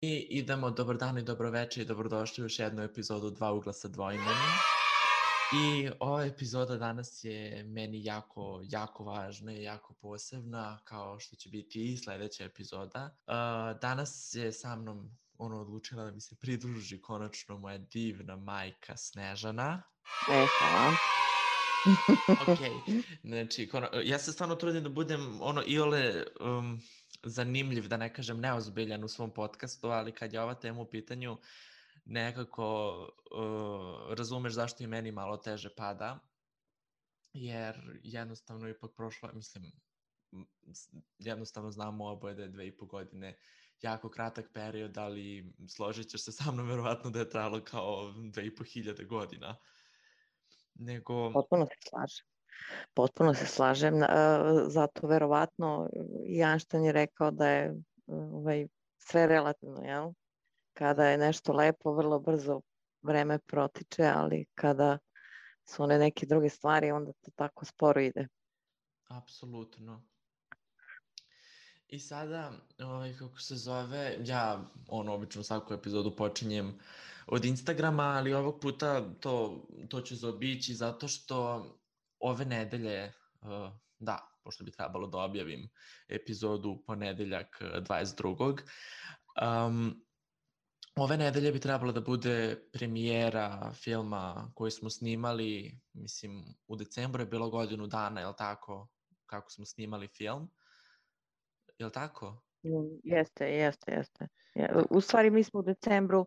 I idemo, dobar dan i dobroveče i dobrodošli u još jednu epizodu Dva ugla sa dvoimenim. I ova epizoda danas je meni jako važna i jako posebna, kao što će biti i sledeća epizoda. Danas je sa mnom odlučila da mi se pridruži konačno moja divna majka Snežana. Hvala. Ok, znači, ja se stvarno trudim da budem iole zanimljiv, da ne kažem neozbiljan u svom podcastu, ali kad je ova tema u pitanju, nekako razumeš zašto i meni malo teže pada, jer jednostavno ipak prošlo, mislim, jednostavno znamo oboje da je 2,5 godine jako kratak period, ali složit ćeš se sa mnom verovatno da je trajalo kao 2.500 godina. Potpuno se slažem. Zato verovatno i Einstein je rekao da je sve relativno, jel? Kada je nešto lepo, vrlo brzo vreme protiče, ali kada su one neke druge stvari, onda to tako sporo ide. Apsolutno. I sada, kako se zove, ja obično svaku epizodu počinjem od Instagrama, ali ovog puta to ću zaobići zato što ove nedelje, pošto bi trebalo da objavim epizodu u ponedeljak 22. Ove nedelje bi trebalo da bude premijera filma koji smo snimali, mislim, u decembru je bilo godinu dana, je li tako, kako smo snimali film? Je li tako? Jeste. U stvari mi smo u decembru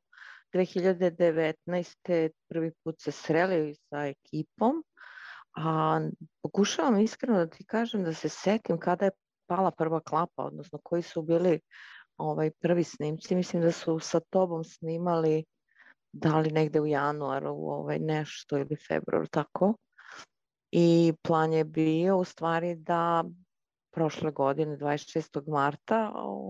2019. prvi put se sreli sa ekipom, a pokušavam iskreno da ti kažem da se setim kada je pala prva klapa, odnosno koji su bili prvi snimci. Mislim da su sa tobom snimali da li negde u januaru nešto ili februar, tako. I plan je bio u stvari da prošle godine, 26. marta,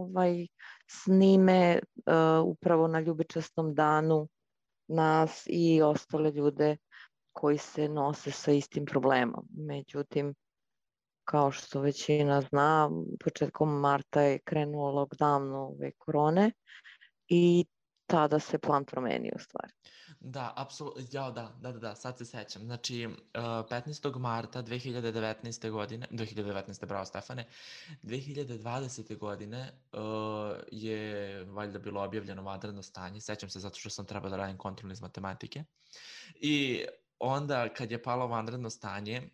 snime upravo na ljubičastom danu nas i ostale ljude koji se nose sa istim problemom. Međutim, kao što većina zna, početkom marta je krenuo lockdown korone i tada se plan promenio u stvari. Da, apsolutno, da, sad se sećam. Znači, 15. marta 2019. godine, 2019. bravo Stefane, 2020. godine je valjda bilo objavljeno vanredno stanje, sećam se zato što sam trebao da radim kontrolni iz matematike. I onda kad je palo vanredno stanje,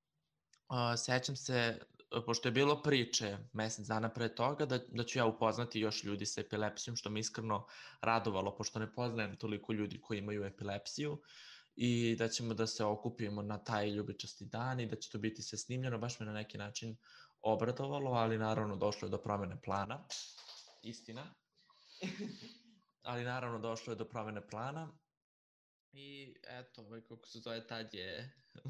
sećam se, pošto je bilo priče mesec dana pre toga, da ću ja upoznati još ljudi sa epilepsijom, što me iskreno radovalo, pošto ne poznajem toliko ljudi koji imaju epilepsiju, i da ćemo da se okupimo na taj ljubičasti dan i da će to biti sve snimljeno, baš me na neki način obradovalo, ali naravno došlo je do promene plana. Istina. Ali naravno došlo je do promene plana. I eto, kako se zove, tad je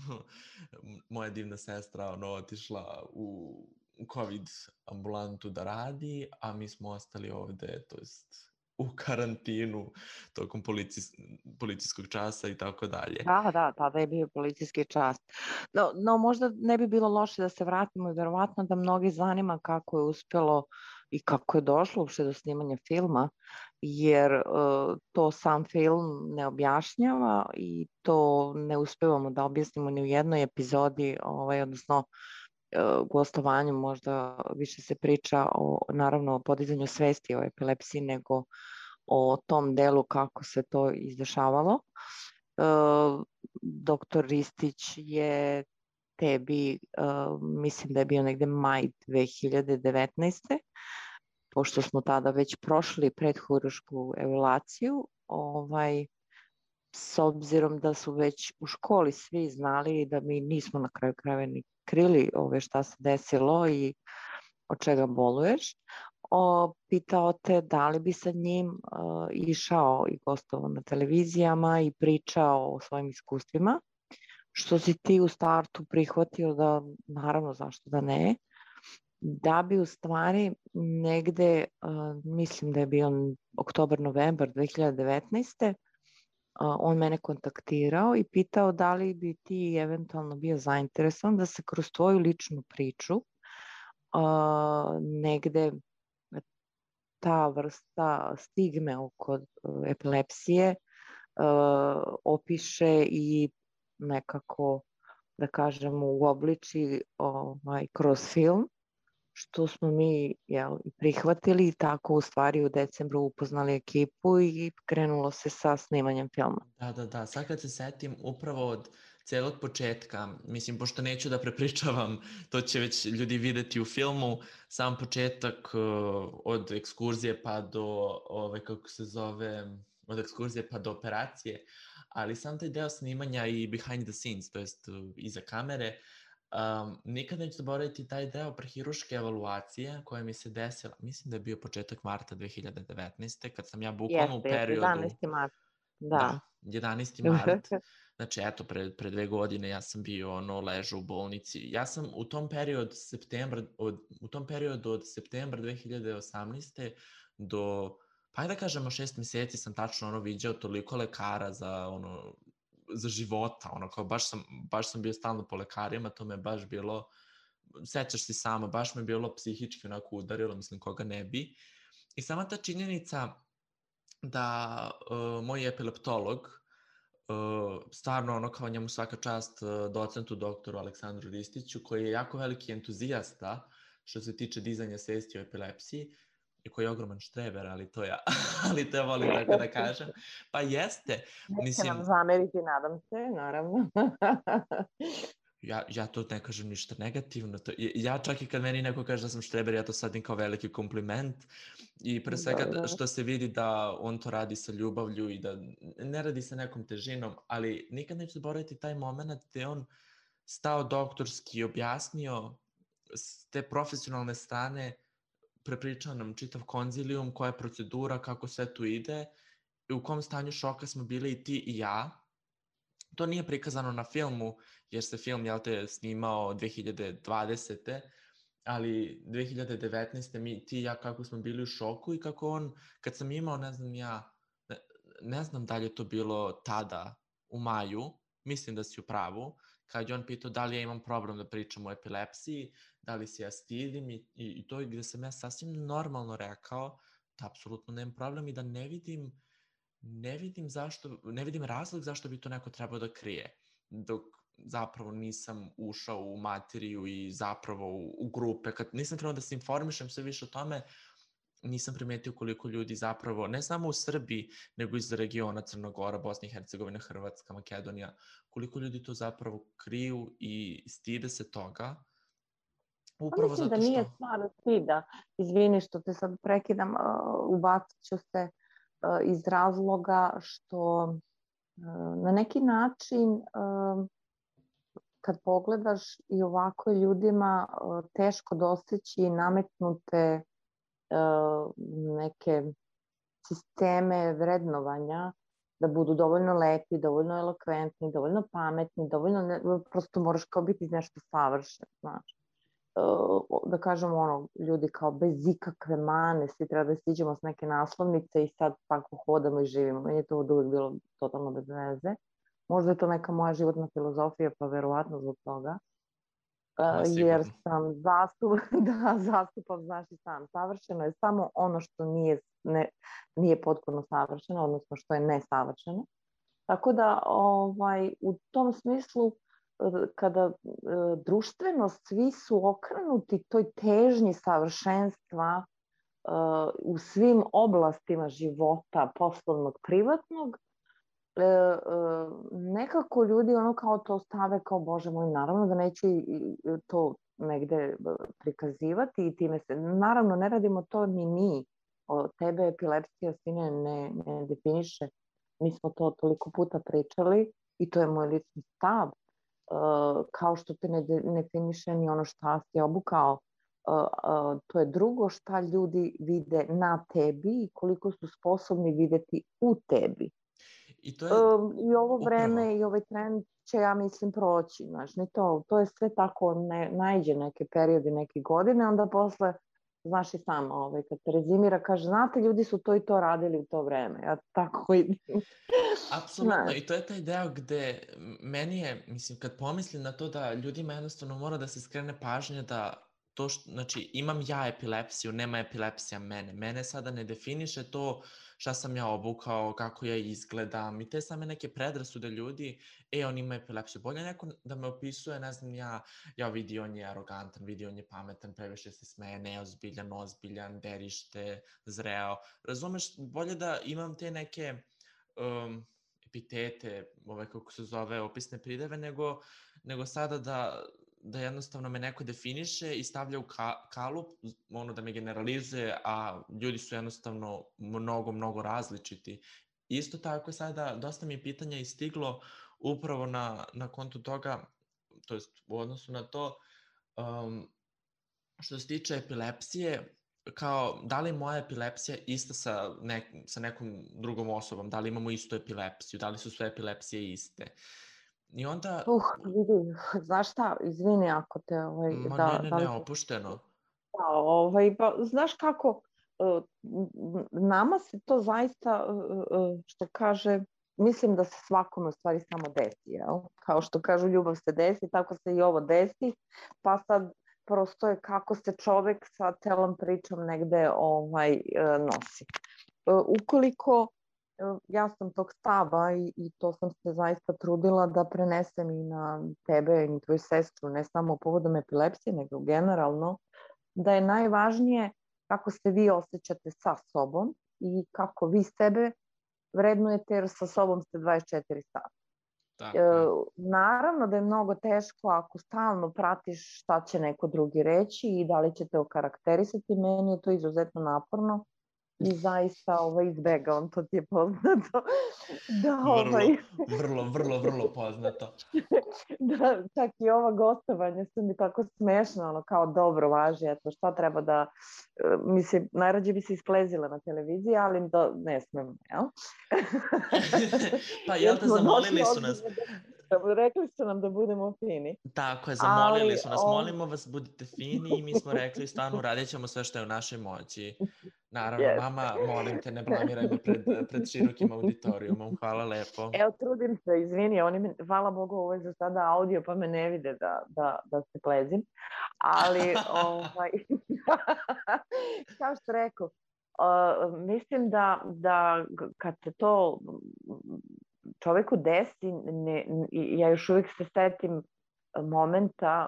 moja divna sestra otišla u COVID ambulantu da radi, a mi smo ostali ovde, to jest u karantinu tokom policijskog časa i tako dalje. Da, tada je bio policijski čas. No, možda ne bi bilo loše da se vratimo i verovatno da mnogi zanima kako je uspelo i kako je došlo uopšte do snimanja filma, jer to sam film ne objašnjava i to ne uspevamo da objasnimo ni u jednoj epizodi, odnosno gostovanju možda više se priča naravno o podizanju svesti o epilepsiji nego o tom delu kako se to izdešavalo. Doktor Ristić je tebi, mislim da je bio negde maj 2019. Pošto smo tada već prošli predhirušku evaluaciju, s obzirom da su već u školi svi znali i da mi nismo na kraju krajeva ni krili šta se desilo i od čega boluješ, pitao te da li bi sa njim išao i gostovao na televizijama i pričao o svojim iskustvima, što si ti u startu prihvatio da naravno zašto da ne, da bi u stvari negde, mislim da je bio oktobar-novembar 2019. On mene kontaktirao i pitao da li bi ti eventualno bio zainteresovan da se kroz tvoju ličnu priču negde ta vrsta stigme oko epilepsije opiše i nekako, da kažemo, uobliči kroz film, što smo mi prihvatili i tako u stvari u decembru upoznali ekipu i krenulo se sa snimanjem filma. Da. Sad kad se setim upravo od celog početka, mislim, pošto neću da prepričavam, to će već ljudi videti u filmu, sam početak od ekskurzije pa do, od ekskurzije pa do operacije, ali sam taj deo snimanja i behind the scenes, to jest iza kamere, nikad neću zaboraviti taj deo prehiruške evaluacije koja mi se desila, mislim da je bio početak marta 2019. Kad sam ja bukvalno u periodu... 11. marta. Da, 11. mart, znači eto, pre 2 godine ja sam bio ležao u bolnici. Ja sam u tom periodu od septembra 2018. do, pa da kažemo 6 meseci sam tačno viđao toliko lekara za života, kao baš sam bio stalno po lekarima, to me baš bilo, sećaš se sama, baš me bilo psihički onako udarilo, mislim koga ne bi. I sama ta činjenica da moj epileptolog, stvarno kao njemu svaka čast, docentu doktoru Aleksandru Ristiću, koji je jako veliki entuzijasta što se tiče dizanja svesti o epilepsiji i koji je ogroman štreber, ali to ja volim tako da kažem. Pa jeste. Neće nam zameriti, nadam se, naravno. Ja to ne kažem ništa negativno. Ja čak i kad meni neko kaže da sam štreber, ja to sadim kao veliki kompliment. I pre svega što se vidi da on to radi sa ljubavlju i da ne radi sa nekom težinom, ali nikad neću zaboraviti taj moment gde on stao doktorski i objasnio s te profesionalne strane, prepričao nam čitav konzilijum, koja je procedura, kako sve tu ide i u kom stanju šoka smo bili i ti i ja. To nije prikazano na filmu, jer se film, snimao 2020. Ali 2019. mi, ti i ja, kako smo bili u šoku i kako on, kad sam imao, ne znam da li je to bilo tada, u maju, mislim da si u pravu, kad je on pitao da li ja imam problem da pričam o epilepsiji, da li se ja stidim i to gde sam ja sasvim normalno rekao da apsolutno nemam problem i da ne vidim razlog zašto bi to neko trebao da krije, dok zapravo nisam ušao u materiju i zapravo u grupe. Kad nisam trebao da se informišem sve više o tome, nisam primetio koliko ljudi zapravo, ne samo u Srbiji, nego iz regiona Crna Gora, Bosna i Hercegovina, Hrvatska, Makedonija, koliko ljudi to zapravo kriju i stide se toga. Upravo zato što... Mislim da nije stvar stida. Izvini što te sad prekidam, ubacit ću se iz razloga što na neki način kad pogledaš i ovako ljudima teško dostići nametnute neke sisteme vrednovanja da budu dovoljno lepi, dovoljno elokventni, dovoljno pametni, prosto moraš kao biti nešto savršen, znaš. Da kažemo ljudi kao bez ikakve mane, svi treba da stiđemo s neke naslovnice i sad tako hodamo i živimo. Meni je to uvijek bilo totalno bez veze. Možda je to neka moja životna filozofija, pa verovatno zbog toga. Jer sam zastupam, znaš i sam, savršeno je samo ono što nije potpuno savršeno, odnosno što je nesavršeno. Tako da u tom smislu kada društveno svi su okrenuti toj težnji savršenstva u svim oblastima života, poslovnog, privatnog, nekako ljudi kao to stave kao Bože moj, naravno da neću to negde prikazivati i time se, naravno ne radimo to ni mi, tebe epilepsija sine ne definiše, mi smo to toliko puta pričali i to je moj lični stav. Kao što te ne definiše ni ono šta si obukao, to je drugo šta ljudi vide na tebi i koliko su sposobni videti u tebi. I ovo vreme i ovaj trend će, ja mislim, proći, znaš, ne to je sve tako, najđe neke periodi, neke godine, onda posle, znaš i sam, kad te rezimira, kaže, znate, ljudi su to i to radili u to vreme, ja tako idem. Apsolutno, i to je taj deo gde meni je, mislim, kad pomislim na to da ljudima jednostavno mora da se skrene pažnja da znači imam ja epilepsiju, nema epilepsija mene. Mene sada ne definiše to šta sam ja obukao, kako ja izgledam i te same neke predrasude ljudi, on ima epilepsiju. Bolje neko da me opisuje, ne znam, ja vidi on je arogantan, vidi on je pametan, previše se smeje, neozbiljan, ozbiljan, derište, zreo. Razumeš, bolje da imam te neke epitete, kako se zove, opisne prideve, nego sada da jednostavno me neko definiše i stavlja u kalup, da me generalizuje, a ljudi su jednostavno mnogo različiti. Isto tako sada dosta mi pitanja je stiglo upravo na kontu toga, to jest u odnosu na to, što se tiče epilepsije, kao da li je moja epilepsija ista sa nekom drugom osobom, da li imamo istu epilepsiju, da li su sve epilepsije iste. I onda... Vidi, znaš šta, izvini ako te... Ne, opušteno. Znaš kako, nama se to zaista, što kaže, mislim da se svakome u stvari samo desi, jel? Kao što kažu, ljubav se desi, tako se i ovo desi, pa sad prosto je kako se čovek sa celom pričom negde nosi. Ukoliko ja sam tog stava i to sam se zaista trudila da prenesem i na tebe i tvoju sestru, ne samo povodom epilepsije, nego generalno, da je najvažnije kako se vi osjećate sa sobom i kako vi sebe vrednujete, jer sa sobom ste 24 sata. Naravno da je mnogo teško ako stalno pratiš šta će neko drugi reći i da li će te okarakterisati. Meni je to izuzetno naporno i zaista izbegavam, to ti je poznato. Vrlo poznato. Da, čak i ova gostovanja su mi tako smešno, kao dobro važi, eto šta treba da, mislim, najrađe bi se isplezila na televiziji, ali ne smem, jel? Pa jel te, zamolili su nas. Rekli su nam da budemo fini. Tako je, zamolili su nas, molimo vas, budite fini i mi smo rekli, stvarno radit ćemo sve što je u našoj moći. Naravno, mama, molim te, ne blamiraj me pred širokim auditorijumom, hvala lepo. Evo, trudim se, izvini, hvala Bogu, ovo je za sada audio, pa me ne vide da se plezim, ali, kao što rekao, mislim da kad se to čoveku desi, ja još uvijek se setim momenta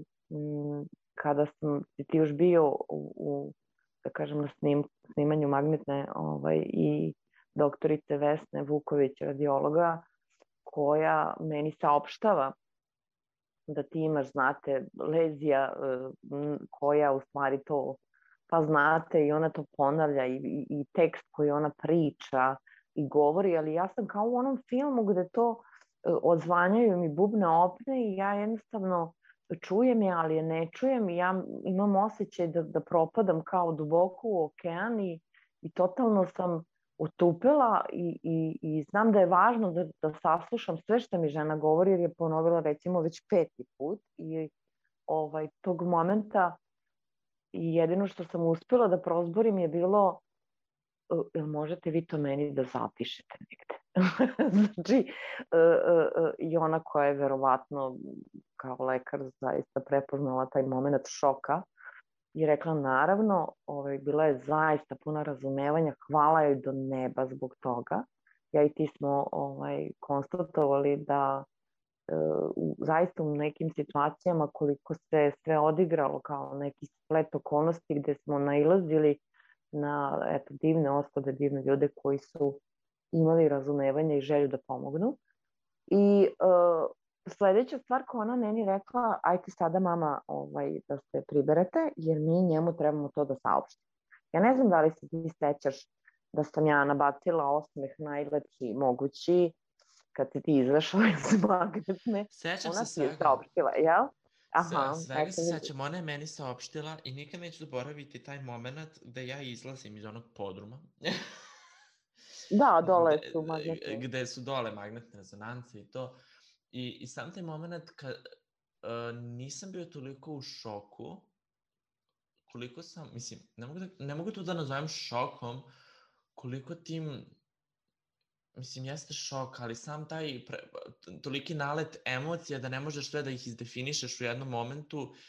kada sam ti još bio da kažem, na snimanju magnetne i doktorice Vesne Vuković, radiologa, koja meni saopštava da ti imaš, znate, lezija koja u stvari to, pa znate, i ona to ponavlja i tekst koji ona priča i govori, ali ja sam kao u onom filmu gde to odzvanjaju mi bubne opne i ja jednostavno čujem je, ali je ne čujem i ja imam osjećaj da propadam kao duboko u okean i totalno sam otupela i znam da je važno da saslušam sve što mi žena govori, jer je ponovila recimo već 5. put i tog momenta i jedino što sam uspjela da prozborim je bilo: jel možete vi to meni da zapišete negde? Znači, i ona koja je verovatno kao lekar zaista prepoznala taj moment šoka i rekla naravno, bila je zaista puna razumevanja, hvala joj do neba zbog toga. Ja i ti smo konstatovali da zaista u nekim situacijama koliko se sve odigralo kao neki splet okolnosti gde smo nailazili na divne oshode, divne ljude koji su imali razumevanje i želju da pomognu. I sledeća stvar koja ona meni rekla: ajte sada mama da se priberete, jer mi njemu trebamo to da saopštimo. Ja ne znam da li se ti sećaš da sam ja nabacila osmeh najlepši mogući kad si ti izašla iz magnetne. Sećam ona se svega. Ona ti je saopštila, jel? Svega se sećam, ona je meni saopštila i nikad neću zaboraviti taj moment gde ja izlazim iz onog podruma. Da, dole su magnetne. Gde su dole magnetne rezonance i to. I sam taj moment kad nisam bio toliko u šoku, koliko sam, mislim, ne mogu to da nazovem šokom, koliko tim, mislim, jeste šok, ali sam taj toliki nalet emocija da ne možeš sve da ih izdefinišeš u jednom momentu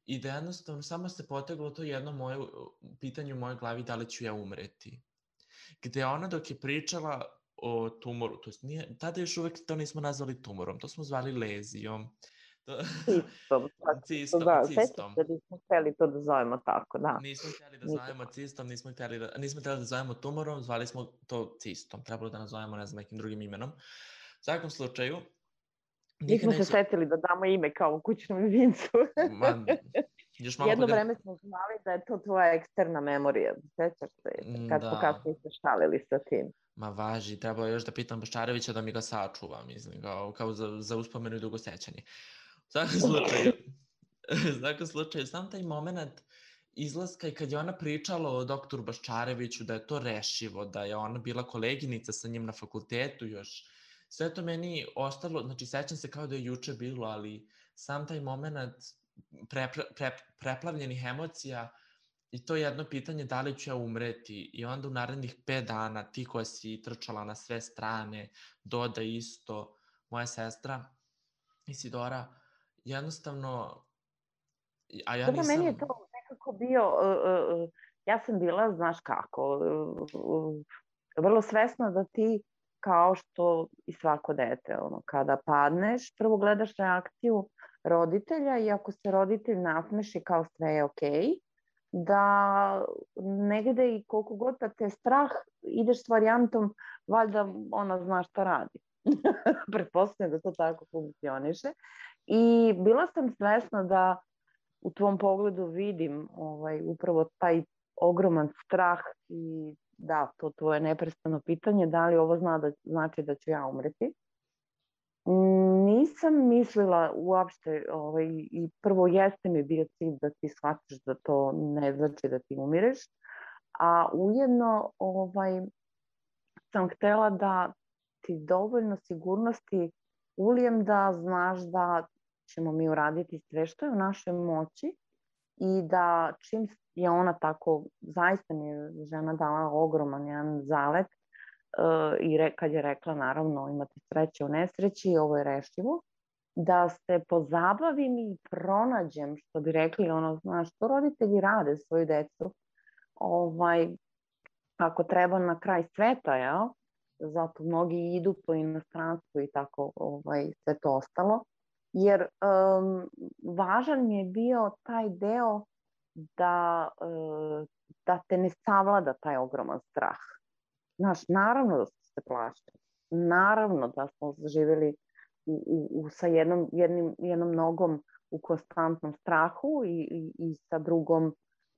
i da jednostavno samo se poteglo to jedno moje pitanje u mojoj glavi da li ću ja umreti. Gde ona dok je pričala o tumoru, to jest nije, tada još uvek to nismo nazvali tumorom, to smo zvali lezijom. Cistom, sećam Cistom. se da nismo hteli to da zovemo tako, da. Nismo hteli da zovemo cistom, nismo hteli da zovemo tumorom, zvali smo to cistom. Trebalo da nazovemo, ne znam, nekim drugim imenom. U svakom slučaju, nismo se setili da damo ime kao kućnom ljubimcu. Još malo jedno vreme smo znali da je to tvoja eksterna memorija. Sećaš se kad smo kasnije se šalili sa tim. Ma važi, trebalo još da pitam Baščarevića da mi ga sačuva, mislim, kao za uspomenu i dugo sećanje. U svakom slučaju, sam taj moment izlaska i kad je ona pričala o doktoru Baščareviću, da je to rešivo, da je ona bila koleginica sa njim na fakultetu još, sve to meni ostalo, znači sećam se kao da je juče bilo, ali sam taj moment preplavljenih emocija i to jedno pitanje da li ću ja umreti i onda u narednih 5 dana ti koja si trčala na sve strane, Doda isto, moja sestra Isidora, jednostavno, a ja nisam... Dobro, meni je to nekako bio, ja sam bila, znaš kako, vrlo svesna da ti, kao što i svako dete, kada padneš, prvo gledaš reakciju roditelja i ako se roditelj nasmeši kao sve je okej, da negde i koliko god da te strah, ideš s varijantom, valjda ona zna šta radi. Pretpostavljam da to tako funkcioniše. I bila sam svesna da u tvom pogledu vidim upravo taj ogroman strah i da, to tvoje neprestano pitanje, da li ovo znači da ću ja umreti. Nisam mislila uopšte, i prvo jeste mi bio cilj da ti shvatiš da to ne znači da ti umireš, a ujedno sam htela da ti dovoljno sigurnosti ulijem da znaš da ćemo mi uraditi sve što je u našoj moći i da čim je ona tako, zaista mi je žena dala ogroman jedan zalet i kad je rekla naravno imate sreće u nesreći, ovo je rešivo, da se pozabavim i pronađem, što bi rekli, znaš, što roditelji rade svoju decu, ako treba na kraj sveta, jel? Zato mnogi idu po inostranstvu i tako sve to ostalo. Jer važan mi je bio taj deo da te ne savlada taj ogroman strah. Znaš, naravno da smo se plašili. Naravno da smo živjeli sa jednom nogom u konstantnom strahu i sa drugom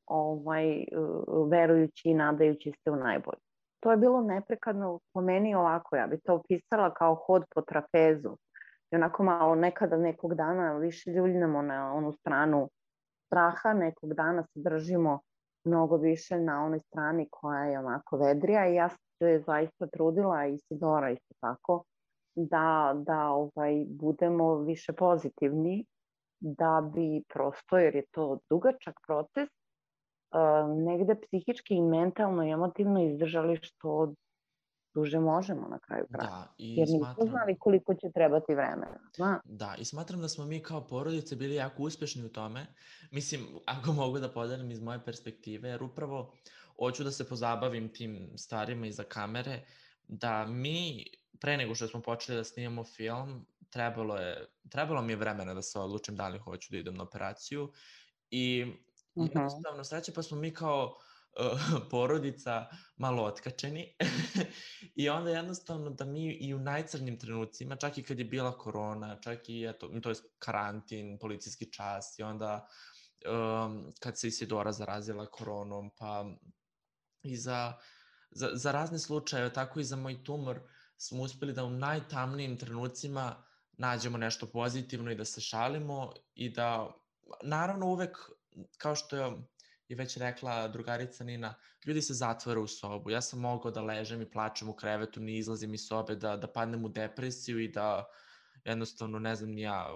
verujući i nadajući se u najbolje. To je bilo neprekadno po meni ovako, ja bi to opisala kao hod po trapezu. I onako malo nekada nekog dana više ljuljnemo na onu stranu straha, nekog dana se držimo mnogo više na onoj strani koja je onako vedrija i ja sam se zaista trudila i Isidora isto tako da budemo više pozitivni da bi prosto, jer je to dugačak proces, negde psihički i mentalno i emotivno izdržali što duže možemo na kraju kraja. Da, jer nismo znali koliko će trebati vremena. Zna? Da, i smatram da smo mi kao porodice bili jako uspešni u tome. Mislim, ako mogu da podelim iz moje perspektive, jer upravo hoću da se pozabavim tim stvarima iza kamere, da mi, pre nego što smo počeli da snimamo film, trebalo mi je vremena da se odlučim da li hoću da idem na operaciju i jednostavno sreće pa smo mi kao porodica malo otkačeni i onda jednostavno da mi i u najcrnjim trenucima, čak i kad je bila korona, čak i to je karantin, policijski čas i onda kad se Isidora zarazila koronom, pa i za razne slučaje, tako i za moj tumor, smo uspeli da u najtamnijim trenucima nađemo nešto pozitivno i da se šalimo i da, naravno uvek, kao što je već rekla drugarica Nina, ljudi se zatvore u sobu. Ja sam mogao da ležem i plačem u krevetu, ne izlazim iz sobe, da padnem u depresiju i da jednostavno, ne znam, ja,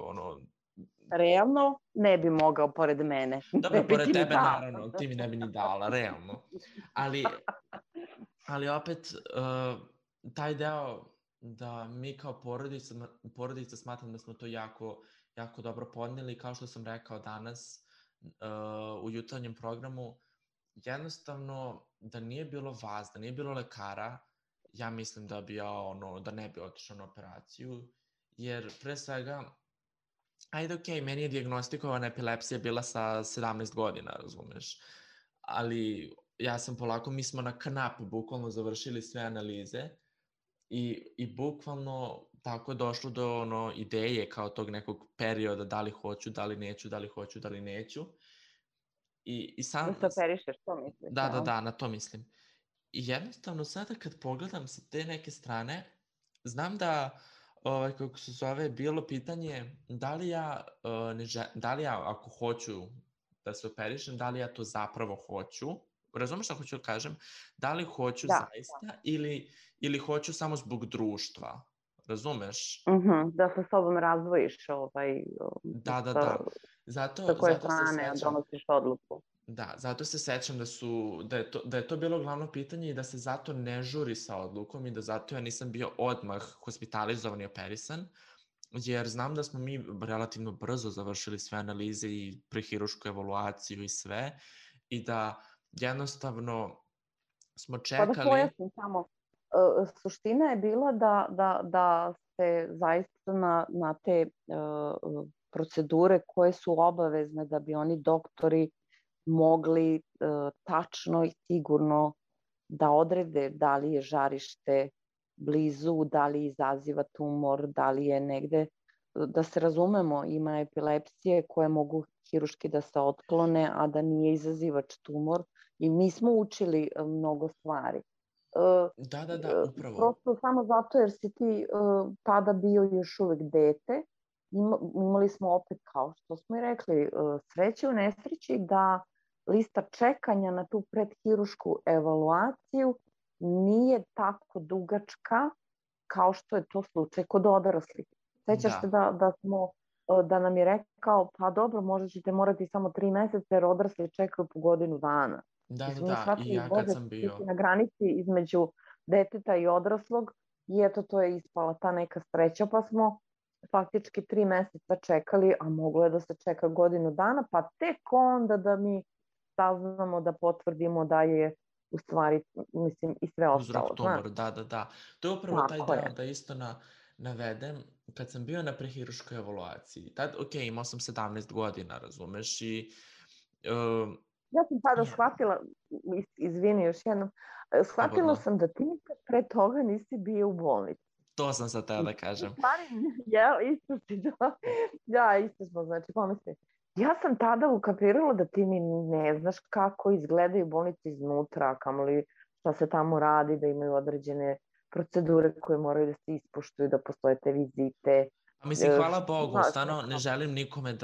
Realno ne bi mogao pored mene. Dobro, pored tebe, naravno, ti mi ne bi ni dala, realno. Ali opet, taj deo da mi kao porodica smatram da smo to jako, jako dobro podneli. Kao što sam rekao danas, u jutarnjem programu, jednostavno da nije bilo vas, da nije bilo lekara, ja mislim da bi da ne bi otišao na operaciju, jer pre svega, ajde okej, meni je dijagnostikovana epilepsija bila sa 17 godina, razumeš, ali ja sam polako, mi smo na knap bukvalno završili sve analize i bukvalno tako je došlo do ideje kao tog nekog perioda da li hoću, da li neću, da li hoću, da li neću. I sam... Da se operišeš, to misliš, Da, na to mislim. I jednostavno sada kad pogledam sa te neke strane, znam da, kako se zove, bilo pitanje da li ja ako hoću da se operišem, da li ja to zapravo hoću. Razumeš šta hoću da kažem? Da li hoću zaista ili hoću samo zbog društva. Razumeš? Da sa sobom razdvojiš Da. sa koje strane donosiš odluku. Da, zato se sećam da je to bilo glavno pitanje i da se zato ne žuri sa odlukom i da zato ja nisam bio odmah hospitalizovan i operisan, jer znam da smo mi relativno brzo završili sve analize i prehirušku evaluaciju i sve i da jednostavno smo čekali... Pa da pojasnim samo, suština je bila da se zaista na te procedure koje su obavezne da bi oni doktori mogli tačno i sigurno da odrede da li je žarište blizu, da li izaziva tumor, da li je negde, da se razumemo, ima epilepsije koje mogu hiruški da se otklone, a da nije izazivač tumor i mi smo učili mnogo stvari. Da, upravo. Prosto samo zato jer si ti tada bio još uvek dete, imali smo opet, kao što smo i rekli, sreće u nesreći da lista čekanja na tu predhirušku evaluaciju nije tako dugačka kao što je to slučaj kod odraslih. Sećaš se da nam je rekao, pa dobro, možda ćete morati samo 3 meseca jer odrasli čekaju po godinu dana. Da, i ja kad sam bio. Na granici između deteta i odraslog i eto to je ispala ta neka sreća, pa smo faktički 3 meseca čekali, a moglo je da se čeka godinu dana, pa tek onda da mi saznamo da potvrdimo da je u stvari, mislim, i sve ostalo. Uzrok tumor, da. To je upravo taj deo da isto navedem. Kad sam bio na prehiruškoj evaluaciji, tad, imao sam 17 godina, razumeš, i... Ja sam tada shvatila, izvini još jednom, shvatila sam da ti nikad pre toga nisi bio u bolnici. To sam sad tada da kažem. Isto si to. Ja, isto smo, znači, pomisli. Ja sam tada ukapirala da ti ni ne znaš kako izgledaju bolnice iznutra, kamoli šta se tamo radi, da imaju određene procedure koje moraju da se ispoštuju, da postoje te vizite. Mislim, hvala Bogu, stvarno ne želim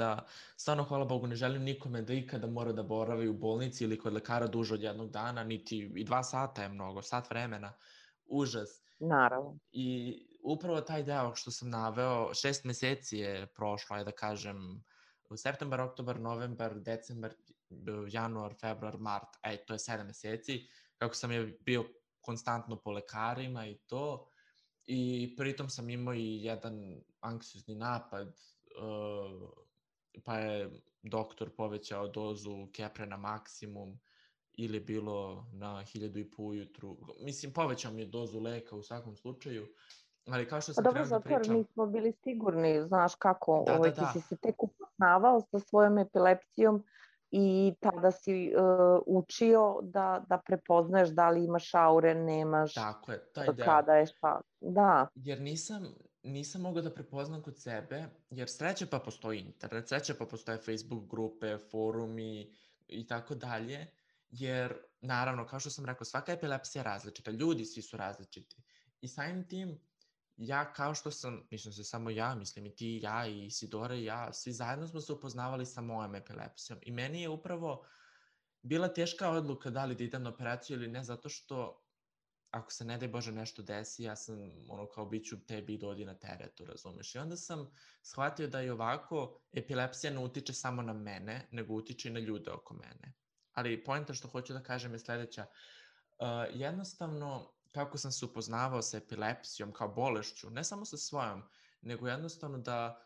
nikome da ikada mora da boravi u bolnici ili kod lekara duže od jednog dana, niti i 2 sata je mnogo, sat vremena, užas. Naravno. I upravo taj deo što sam naveo, 6 meseci je prošlo, ajde da kažem, septembar, oktobar, novembar, decembar, januar, februar, mart, to je 7 meseci, kako sam je bio konstantno po lekarima i to, i pritom sam imao i jedan anksiozni napad, pa je doktor povećao dozu kepre na maksimum, ili bilo na 1000 ujutru. Mislim, povećao mi je dozu leka u svakom slučaju, ali kao što sam krenuo da pričam... Dobro, nismo bili sigurni, znaš kako, ti si se tek upoznavao sa svojom epilepsijom i tada si učio da prepoznaješ da li imaš aure, nemaš, tako je, taj deo. Kada je šta. Da. Jer nisam mogao da prepoznam kod sebe, jer sreće pa postoji internet, sreće pa postoje Facebook grupe, forumi i tako dalje, jer naravno, kao što sam rekao, svaka epilepsija je različita, ljudi svi su različiti. I samim tim, ja kao što sam, mislim se samo ja, mislim i ti, ja i Isidora i ja, svi zajedno smo se upoznavali sa mojom epilepsijom. I meni je upravo bila teška odluka da li da idem na operaciju ili ne, zato što ako se ne daj Bože nešto desi, ja sam kao biću tebi i dodi na teretu, razumeš? I onda sam shvatio da i ovako epilepsija ne utiče samo na mene, nego utiče i na ljude oko mene. Ali poenta što hoću da kažem je sledeća. Jednostavno, kako sam se upoznavao sa epilepsijom kao bolešću, ne samo sa svojom, nego jednostavno da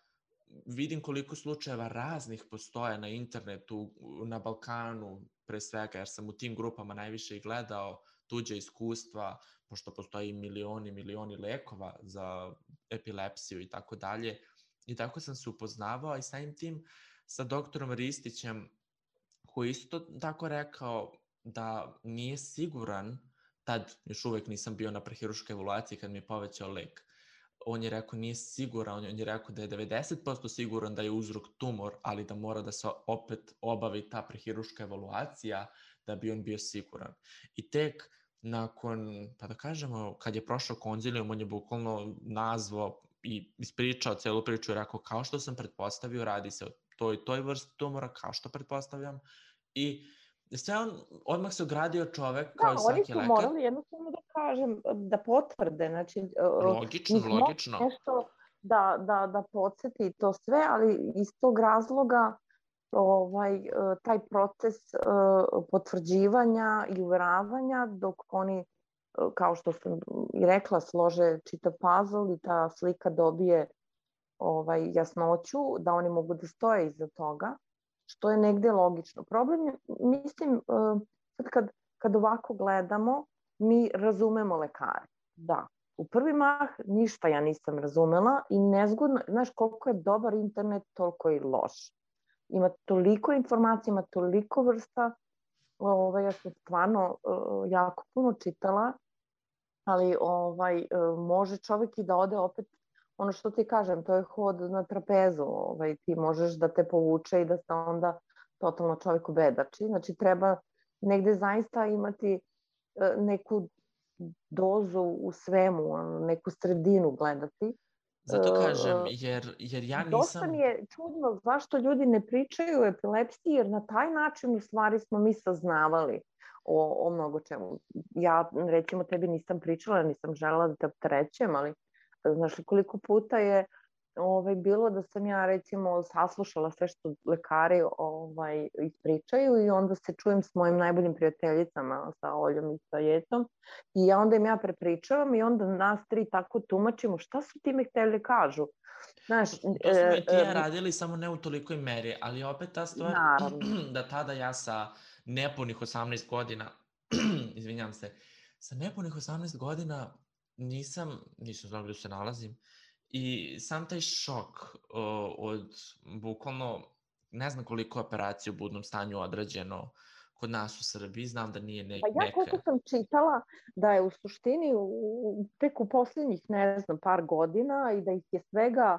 vidim koliko slučajeva raznih postoje na internetu, na Balkanu, pre svega, jer sam u tim grupama najviše i gledao tuđe iskustva, pošto postoji milioni lekova za epilepsiju i tako dalje. I tako sam se upoznavao i samim tim sa doktorom Ristićem, koji isto tako rekao da nije siguran, tad još uvek nisam bio na prehiruškoj evaluaciji kad mi je povećao lek, on je rekao nije siguran, on je rekao da je 90% siguran da je uzrok tumor, ali da mora da se opet obavi ta prehiruška evaluacija da bi on bio siguran. I tek nakon, pa da kažemo, kad je prošao konzilijum, on je bukvalno nazvao i ispričao celu priču i rekao kao što sam pretpostavio, radi se o toj vrsti tumora, kao što pretpostavljam. I sve odmah se ogradio čovek, kao i Da, oni svaki su lekar. morali jednostavno da kažem, da potvrde, znači Logično. nešto da podsjeti to sve, ali iz tog razloga taj proces potvrđivanja i uveravanja dok oni, kao što sam i rekla, slože čitav puzzle i ta slika dobije jasnoću, da oni mogu da stoje iza toga, što je negde logično. Problem je, mislim, sad kad ovako gledamo, mi razumemo lekare. Da, u prvi mah ništa ja nisam razumela i nezgodno, znaš koliko je dobar internet, toliko je loš. Ima toliko informacija, ima toliko vrsta, ja sam stvarno jako puno čitala, ali može čovjek i da ode opet, ono što ti kažem, to je hod na trapezu, ti možeš da te povuče i da se onda totalno čovjek ubedači, znači treba negde zaista imati neku dozu u svemu, neku sredinu gledati. Zato kažem, jer ja nisam... Dosta mi je čudno zašto ljudi ne pričaju o epilepsiji, jer na taj način u stvari smo mi saznavali o mnogo čemu. Ja, recimo, tebi nisam pričala, nisam želela da te opterećujem, ali znaš li koliko puta je bilo da sam ja, recimo, saslušala sve što lekari ispričaju i onda se čujem s mojim najboljim prijateljicama, sa Oljom i sa Jetom, i onda im ja prepričavam i onda nas tri tako tumačimo šta su time hteli kažu. Znaš, to smo i ti ja radili, samo ne u tolikoj meri, ali opet ta stvar da tada ja sa nepunih 18 godina, izvinjam se, sa nepunih 18 godina nisam znao gde se nalazim i sam taj šok od bukvalno ne znam koliko operacija u budnom stanju odrađeno kod nas u Srbiji, znam da nije neka... Pa ja koliko sam čitala da je u suštini tek u posljednjih, ne znam, par godina i da ih je svega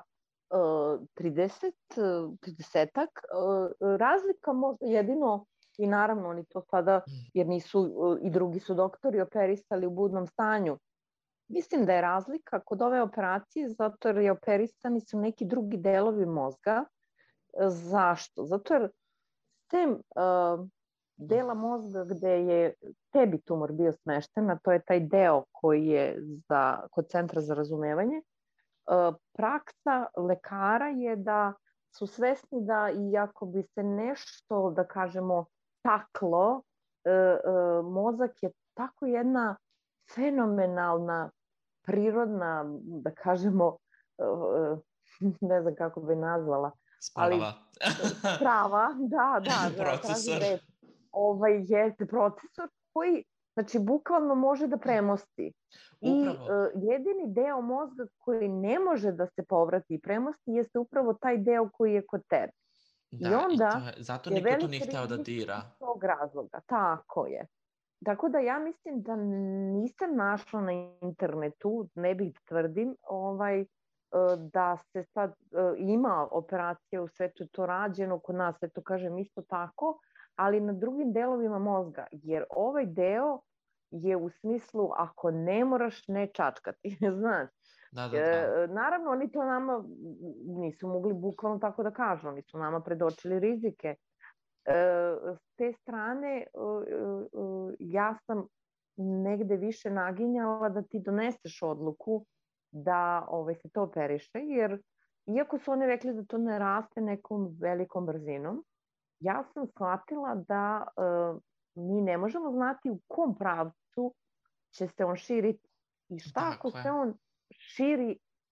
30-ak, razlika možda jedino, i naravno oni to sada, jer nisu i drugi su doktori operisali u budnom stanju, mislim da je razlika kod ove operacije zato jer je operisani su neki drugi delovi mozga. Zašto? Zato jer sem dela mozga gde je tebi tumor bio smešten, a to je taj deo koji je kod centra za razumevanje, praksa lekara je da su svesni da iako bi se nešto, da kažemo, taklo, mozak je tako jedna fenomenalna, prirodna, da kažemo, ne znam kako bi nazvala, Sprava. Sprava, da, Procesor. Jeste procesor koji, znači, bukvalno može da premosti. Upravo. I jedini deo mozga koji ne može da se povrati i premosti jeste upravo taj deo koji je kod tebe. Da, i onda zato niko to nije hteo da dira. Tog razloga, tako je. Tako da ja mislim da nisam našla na internetu, ne bih tvrdim, da se sad ima operacija u svetu, to rađeno, kod nas se to kažem isto tako, ali na drugim delovima mozga, jer ovaj deo je u smislu ako ne moraš ne čačkati, znaš. Da. Naravno, oni to nama nisu mogli bukvalno tako da kažu, oni su nama predočili rizike. S te strane ja sam negde više naginjala da ti doneseš odluku da se to operiše, jer iako su oni rekli da to ne raste nekom velikom brzinom, ja sam shvatila da mi ne možemo znati u kom pravcu će se on širiti i šta ako se on širi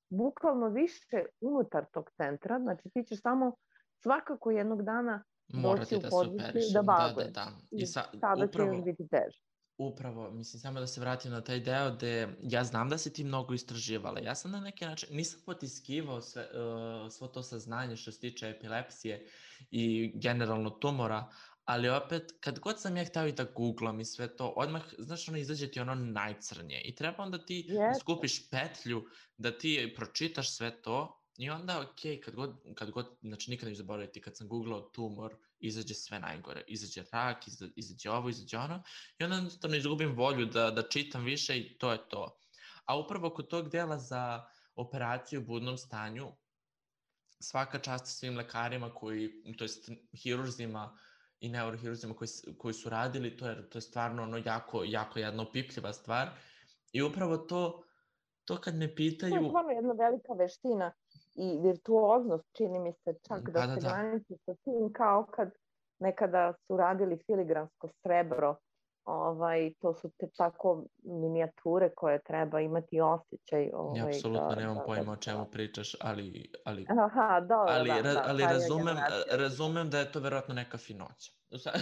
bukvalno više unutar tog centra, znači ti ćeš samo svakako jednog dana doći Morati u da se poziciju da operišem, baguješ. da. I I tada će još biti teže. Upravo, mislim, samo da se vratim na taj deo gde ja znam da si ti mnogo istraživala. Ja sam na neki način, nisam potiskivao svo to saznanje što se tiče epilepsije i generalno tumora, ali opet, kad god sam ja hteo i da googlam i sve to, odmah, znaš, izađe ti ono najcrnje i treba onda ti da skupiš petlju, da ti pročitaš sve to i onda, okej, kad god, znači nikad neću zaboraviti, kad sam googlao tumor, izađe sve najgore, izađe rak, izađe ovo, izađe ono, i onda jednostavno izgubim volju da čitam više i to je to. A upravo kod tog dela za operaciju u budnom stanju, svaka čast svim lekarima to jest hirurzima i neurohirurzima koji su radili, to je stvarno ono jako jedna opipljiva stvar. I upravo to kad me pitaju... To je stvarno jedna velika veština i virtuoznost, čini mi se čak da se graniči sa tim kao kad nekada su radili filigransko srebro, to su te tako minijature koje treba imati osjećaj. Ja apsolutno nemam pojma o čemu pričaš, ali aha, dobro, ali razumem da je to verovatno neka finoća.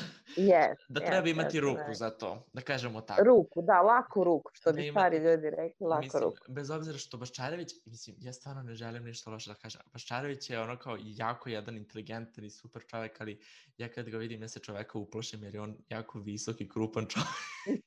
Da treba imati ruku za to, da kažemo tako. Ruku, da, laku ruku, što bi stari ljudi rekli, laku ruku. Bez obzira što Baščarević, mislim, ja stvarno ne želim ništa loše da kažem, Baščarević je ono kao jako jedan inteligentan i super čovek, ali ja kad ga vidim, ja se čoveka uplašim jer je on jako visok i krupan čovek.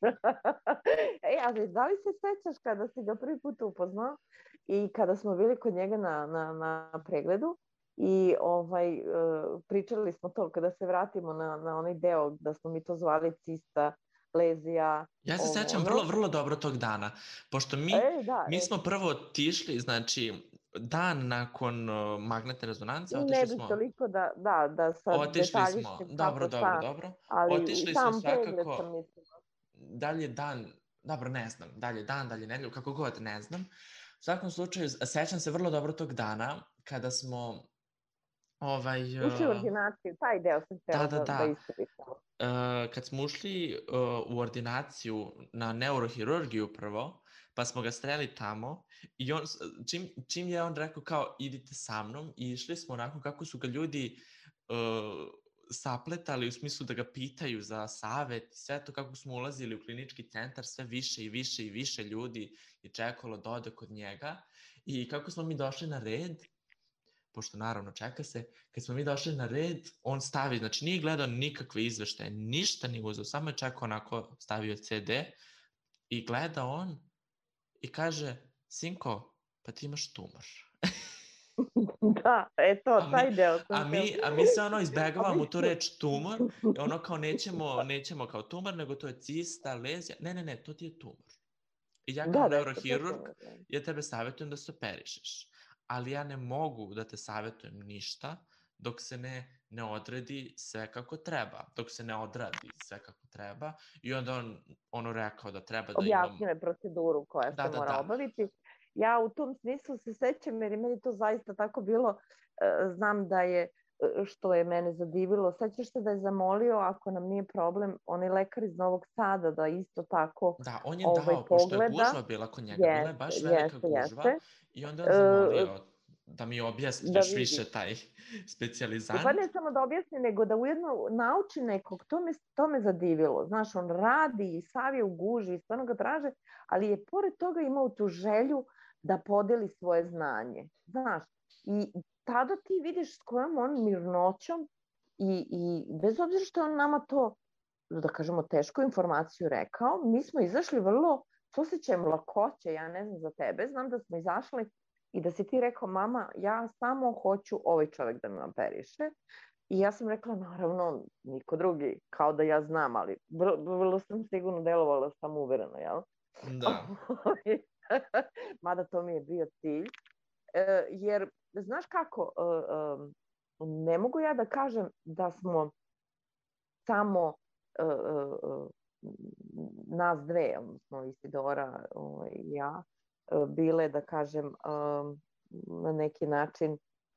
Ali da li se sećaš kada si ga prvi put upoznao i kada smo bili kod njega na pregledu i pričali smo to kada se vratimo na onaj deo da smo mi to zvali cista, lezija. Ja se sećam vrlo dobro tog dana, pošto mi smo prvo otišli, znači dan nakon magnetne rezonance, otišli smo... Ne bi toliko da sad detaljišem kako šta. Dobro. Otišli smo svakako... Da li je dan... Dobro, ne znam, da li je dan, da li je nedelju, kako god, ne znam. U svakom slučaju, sećam se vrlo dobro tog dana, kada smo... Ušli u ordinaciju, taj deo sam htjela da ispričam. Kad smo ušli u ordinaciju na neurohirurgiju prvo, pa smo ga sreli tamo i čim je on rekao kao idite sa mnom i išli smo onako kako su ga ljudi sapletali u smislu da ga pitaju za savet i sve to kako smo ulazili u klinički centar, sve više i više ljudi je čekalo da ode kod njega i kako smo mi došli na red, pošto naravno čeka se, kad smo mi došli na red, on stavi, znači nije gledao nikakve izveštaje, ništa nije uzeo, samo je čekao onako, stavio CD i gleda on i kaže, Sinko, pa ti imaš tumor. Da, taj deo. A mi se izbegavamo tu reč tumor, ono kao nećemo kao tumor, nego to je cista, lezija, ne, to ti je tumor. I ja kao neurohirurg, ja tebe savjetujem da se operišeš. Ali ja ne mogu da te savjetujem ništa dok se ne odredi sve kako treba, dok se ne odradi sve kako treba. I onda on rekao da treba da imam... Objasnio je proceduru koja se mora obaviti. Ja u tom smislu se sećam jer je meni to zaista tako bilo. Znam da je, što je mene zadivilo, sećaš se da je zamolio, ako nam nije problem, onaj lekar iz Novog Sada da isto tako pogleda. Da, on je dao, pošto je gužva bila kod njega, bila je baš velika gužva i onda on zamolio da mi objasniš više taj specijalizant. Pa ne samo da objasni, nego da ujedno nauči nekog, to me zadivilo. Znaš, on radi i sav je u guži i stvarno ga traže, ali je pored toga imao tu želju da podeli svoje znanje. Znaš, i tada ti vidiš s kojom on mirnoćom i bez obzira što on nama to, da kažemo, tešku informaciju rekao, mi smo izašli vrlo s osjećajem lakoće, ja ne znam za tebe, znam da smo izašli i da si ti rekao, mama, ja samo hoću ovaj čovjek da me operiše. I ja sam rekla, naravno, niko drugi, kao da ja znam, ali vrlo sam sigurno delovala samouvereno, jel? Da. Mada to mi je bio cilj. Jer, znaš kako, ne mogu ja da kažem da smo samo nas dve, odnosno Isidora i ja, bile, da kažem, na neki način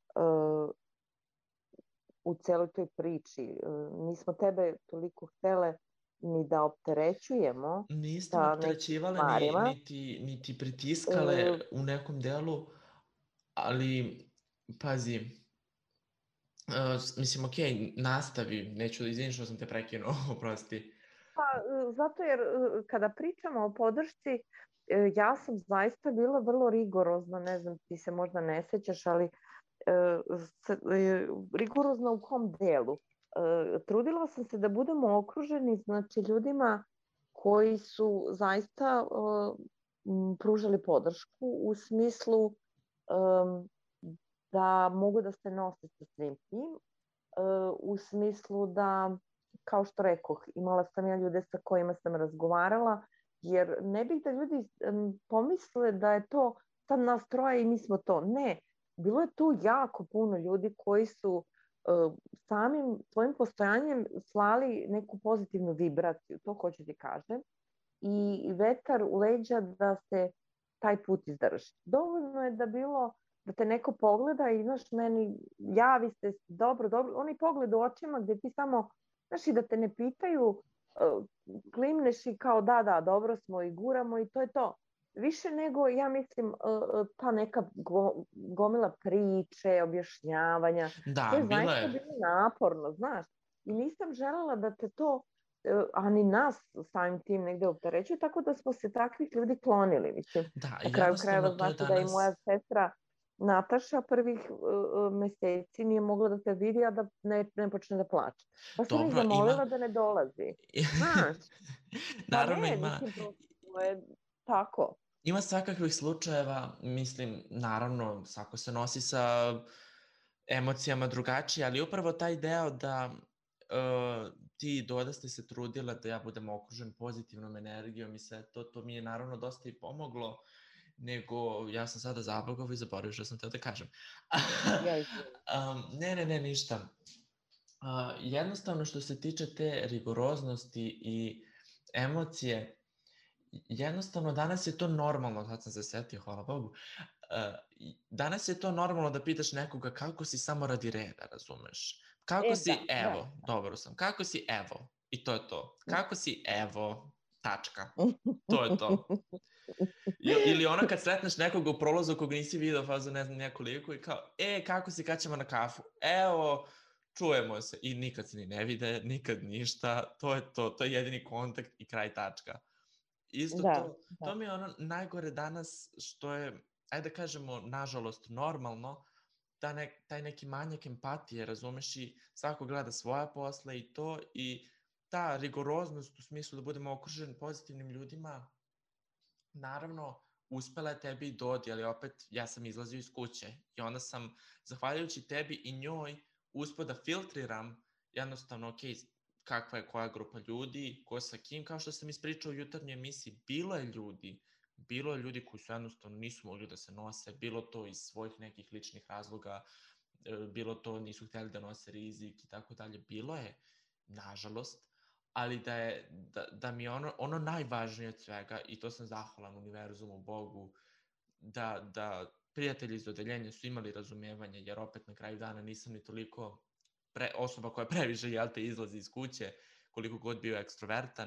u celoj toj priči. Nismo tebe toliko htele ni da opterećujemo. Niste me opterećivale niti pritiskale u nekom delu, Ali, pazi, mislim, okej, nastavi, neću, izvini što sam te prekinuo, oprosti. Pa, zato jer kada pričamo o podršci, ja sam zaista bila vrlo rigorozna, ne znam, ti se možda ne sećaš, ali rigorozna u kom delu? Trudila sam se da budemo okruženi, znači, ljudima koji su zaista pružali podršku u smislu da mogu da se nose sa svim tim, u smislu da, kao što rekoh, imala sam ja ljude sa kojima sam razgovarala, jer ne bih da ljudi pomisle da je to sad nas troje i mi smo to. Ne, bilo je tu jako puno ljudi koji su samim svojim postojanjem slali neku pozitivnu vibraciju, to hoću ti kažem, i vetar u leđa da se taj put izdrži. Dovoljno je da bilo da te neko pogleda i, znaš, meni javi se dobro, oni pogled u očima gde ti samo, znaš, i da te ne pitaju, klimneš i kao da, dobro smo i guramo i to je to. Više nego, ja mislim, ta neka gomila priče, objašnjavanja, to je Da, bilo zaista je. bilo naporno, znaš. I nisam želela da te to, a ni nas samim tim negde opterećuje, tako da smo se takvih ljudi klonili, mislim. Da, Na kraju jednostavno krajeva, to je znači da i danas... moja sestra Nataša prvih meseci nije mogla da te vidi, a da ne počne da plače. Pa sam ih Dobro, ima... zamolila da ne dolazi. Znaš, pa Naravno ne, ima... mislim, to je tako. Ima svakakvih slučajeva, mislim, naravno, svako se nosi sa emocijama drugačije, ali upravo taj deo da ti doda ste se trudila da ja budem okružen pozitivnom energijom i sve to mi je naravno dosta i pomoglo, nego ja sam sada zabogao i zaboravio što sam teo da kažem. Ja izvijem. Ne, ništa. Jednostavno što se tiče te rigoroznosti i emocije, jednostavno danas je to normalno, sad sam se setio, hvala Bogu, danas je to normalno da pitaš nekoga kako si samo radi reda, razumeš? Kako si, Da. evo, dobro sam, kako si, evo, i to je to. Kako si, evo, tačka. To je to. Ili ono kad sretneš nekoga u prolazu kog nisi video fazu, ne znam, nekoliko i kao, kako si, kad ćemo na kafu? Evo, čujemo se. I nikad se ni ne vide, nikad ništa, to je to, to je jedini kontakt i kraj tačka. Isto to mi je ono najgore danas što je, ajde da kažemo, nažalost, normalno, taj neki manjak empatije, razumeš, i svako gleda svoja posla i to, i ta rigoroznost u smislu da budemo okruženi pozitivnim ljudima, naravno, uspela je tebi i Dodi, ali opet ja sam izlazio iz kuće i onda sam, zahvaljujući tebi i njoj, uspeo da filtriram jednostavno, ok, kakva je koja grupa ljudi, ko sa kim, kao što sam ispričao u jutarnjoj emisiji, bilo je ljudi koji su jednostavno nisu mogli da se nose, bilo to iz svojih nekih ličnih razloga, bilo to nisu hteli da nose rizik i tako dalje, bilo je, nažalost, ali da mi je ono najvažnije od svega, i to sam zahvalan univerzumu, Bogu, da prijatelji iz odeljenja su imali razumevanje, jer opet na kraju dana nisam ni toliko osoba koja previše, izlazi iz kuće, koliko god bio ekstrovertan.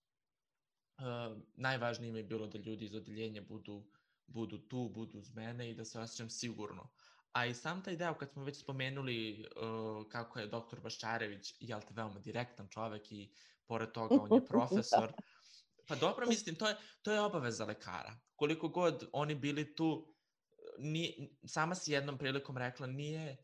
Najvažnije mi je bilo da ljudi iz odeljenja budu tu, budu uz mene i da se osjećam sigurno. A i sam taj deo, kad smo već spomenuli kako je doktor Baščarević, veoma direktan čovek i pored toga on je profesor, pa dobro, mislim, to je obaveza lekara. Koliko god oni bili tu, sama si jednom prilikom rekla, nije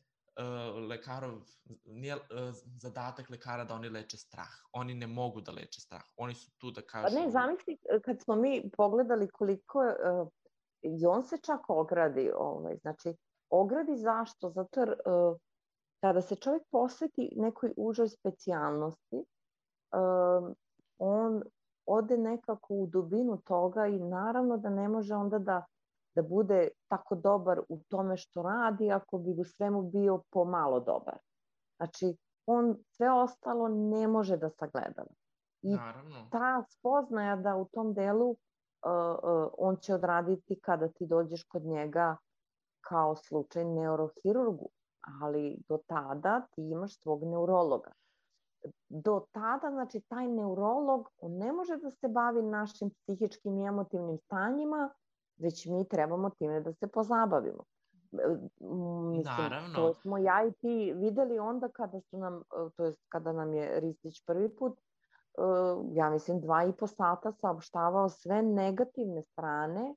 zadatak lekara da oni leče strah. Oni ne mogu da leče strah. Oni su tu da kažu... Pa ne, zamisli kad smo mi pogledali koliko je, i on se čak ogradi, znači, ogradi zašto? Zato jer kada se čovjek posveti nekoj užoj specijalnosti, on ode nekako u dubinu toga i naravno da ne može onda da bude tako dobar u tome što radi ako bi u svemu bio pomalo dobar. Znači, on sve ostalo ne može da sagledava. I ta spoznaja da u tom delu on će odraditi kada ti dođeš kod njega kao slučaj neurohirurgu, ali do tada ti imaš svog neurologa. Do tada, znači, taj neurolog, on ne može da se bavi našim psihičkim i emotivnim stanjima, već mi trebamo time da se pozabavimo. Mislim, to Naravno, smo ja i ti videli onda kada su nam, to jest kada nam je Ristić prvi put, ja mislim 2,5 sata saopštavao sve negativne strane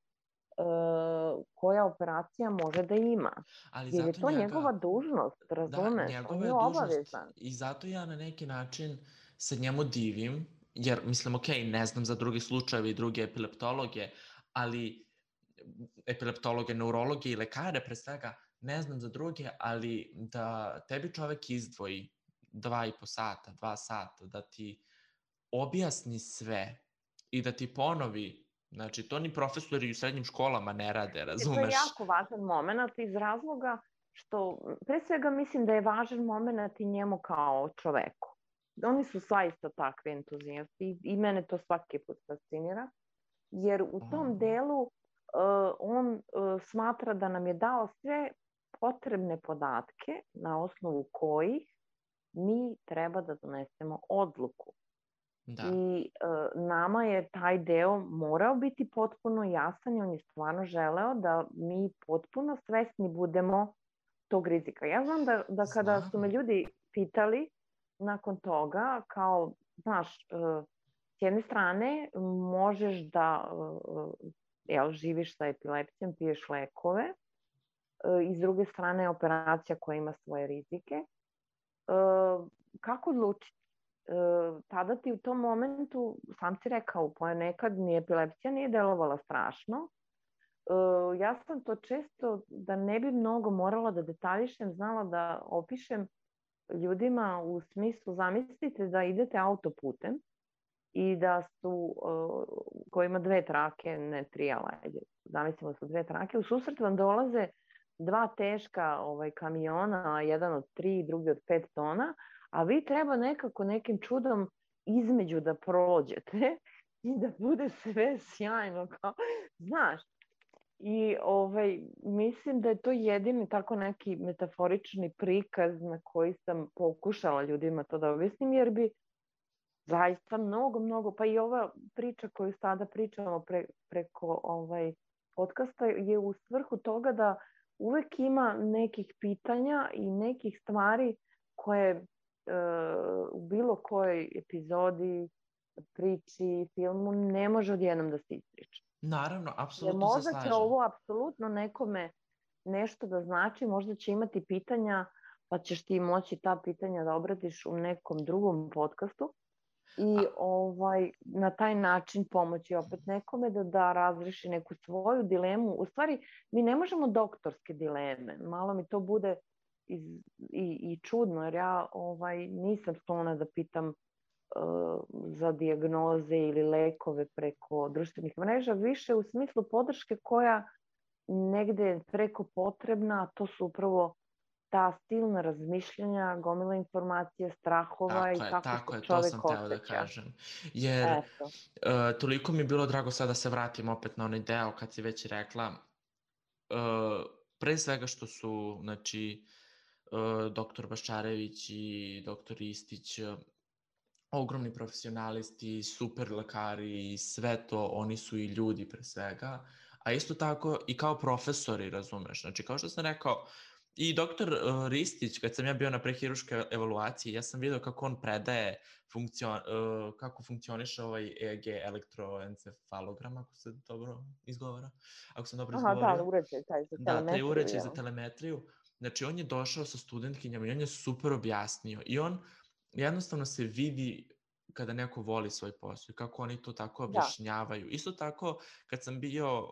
koja operacija može da ima. ali Jer je zato to njegova njega, dužnost, da, razumeš? On njegova je je dužnost obavezan. i zato ja na neki način se njemu divim, jer mislim, ok, ne znam za druge slučajeve i druge epileptologe, ali epileptologe, neurologe i lekare pre svega, ne znam za druge, ali da tebi čovek izdvoji 2,5 sata, 2 sata, da ti objasni sve i da ti ponovi, znači to ni profesori u srednjim školama ne rade, To je razumeš? jako važan moment iz razloga što, pre svega mislim da je važan moment i njemu kao čoveku. Oni su zaista takvi entuzijasti i mene to svaki put fascinira, jer u tom delu on smatra da nam je dao sve potrebne podatke na osnovu kojih mi treba da donesemo odluku. Da, I nama je taj deo morao biti potpuno jasan i on je stvarno želeo da mi potpuno svesni budemo tog rizika. Ja znam da kada su me znam. ljudi pitali nakon toga, kao, znaš, s jedne strane možeš da živiš sa epilepsijom, piješ lekove, i s druge strane operacija koja ima svoje rizike. Kako odlučiti? Tada ti u tom momentu, sam si rekao, ponekad ni epilepsija nije delovala strašno. Ja sam to često, da ne bi mnogo morala da detaljišem, znala da opišem ljudima u smislu, zamislite da idete autoputem i da su, koji ima 2 trake, ne 3, ali ajde, zamislimo da su 2 trake, u susret vam dolaze 2 teška kamiona, jedan od 3, drugi od 5 tona, a vi treba nekako nekim čudom između da prođete i da bude sve sjajno, kao, znaš. I mislim da je to jedini tako neki metaforični prikaz na koji sam pokušala ljudima to da objasnim, jer bi zaista mnogo, pa i ova priča koju sada pričamo preko podcasta je u svrhu toga da uvek ima nekih pitanja i nekih stvari koje u bilo kojoj epizodi, priči, filmu ne može odjednom da se ispriča. Naravno, Jer apsolutno se možda će slažem. ovo apsolutno nekome nešto da znači, možda će imati pitanja, pa ćeš ti moći ta pitanja da obradiš u nekom drugom podcastu i na taj način pomoći opet nekome da razreši neku svoju dilemu. U stvari, mi ne možemo doktorske dileme. Malo mi to bude i čudno, jer ja nisam sklona da pitam za dijagnoze ili lekove preko društvenih mreža, više u smislu podrške koja negde je preko potrebna, a to su upravo ta silna razmišljanja, gomila informacija, strahova i kako se Tako je, to sam čovek teo da osjeća. kažem. Jer Eto. toliko mi je bilo drago sad da se vratim opet na onaj deo kad si već rekla, pre svega što su, znači, doktor Baščarević i doktor Ristić ogromni profesionalisti, super lekari i sve to, oni su i ljudi pre svega, a isto tako i kao profesori, razumeš, znači kao što sam rekao, i doktor Ristić, kad sam ja bio na prehiruškoj evaluaciji, ja sam vidio kako on predaje kako funkcioniše ovaj EEG, elektroencefalogram, ako se dobro izgovara, ako sam dobro Aha, da, izgovorio. uređaj taj za Da, taj telemetriju. uređaj za telemetriju. Znači, on je došao sa studentkinjama i on je super objasnio. I on jednostavno se vidi kada neko voli svoj posao i kako oni to tako objašnjavaju. Isto tako, kad sam bio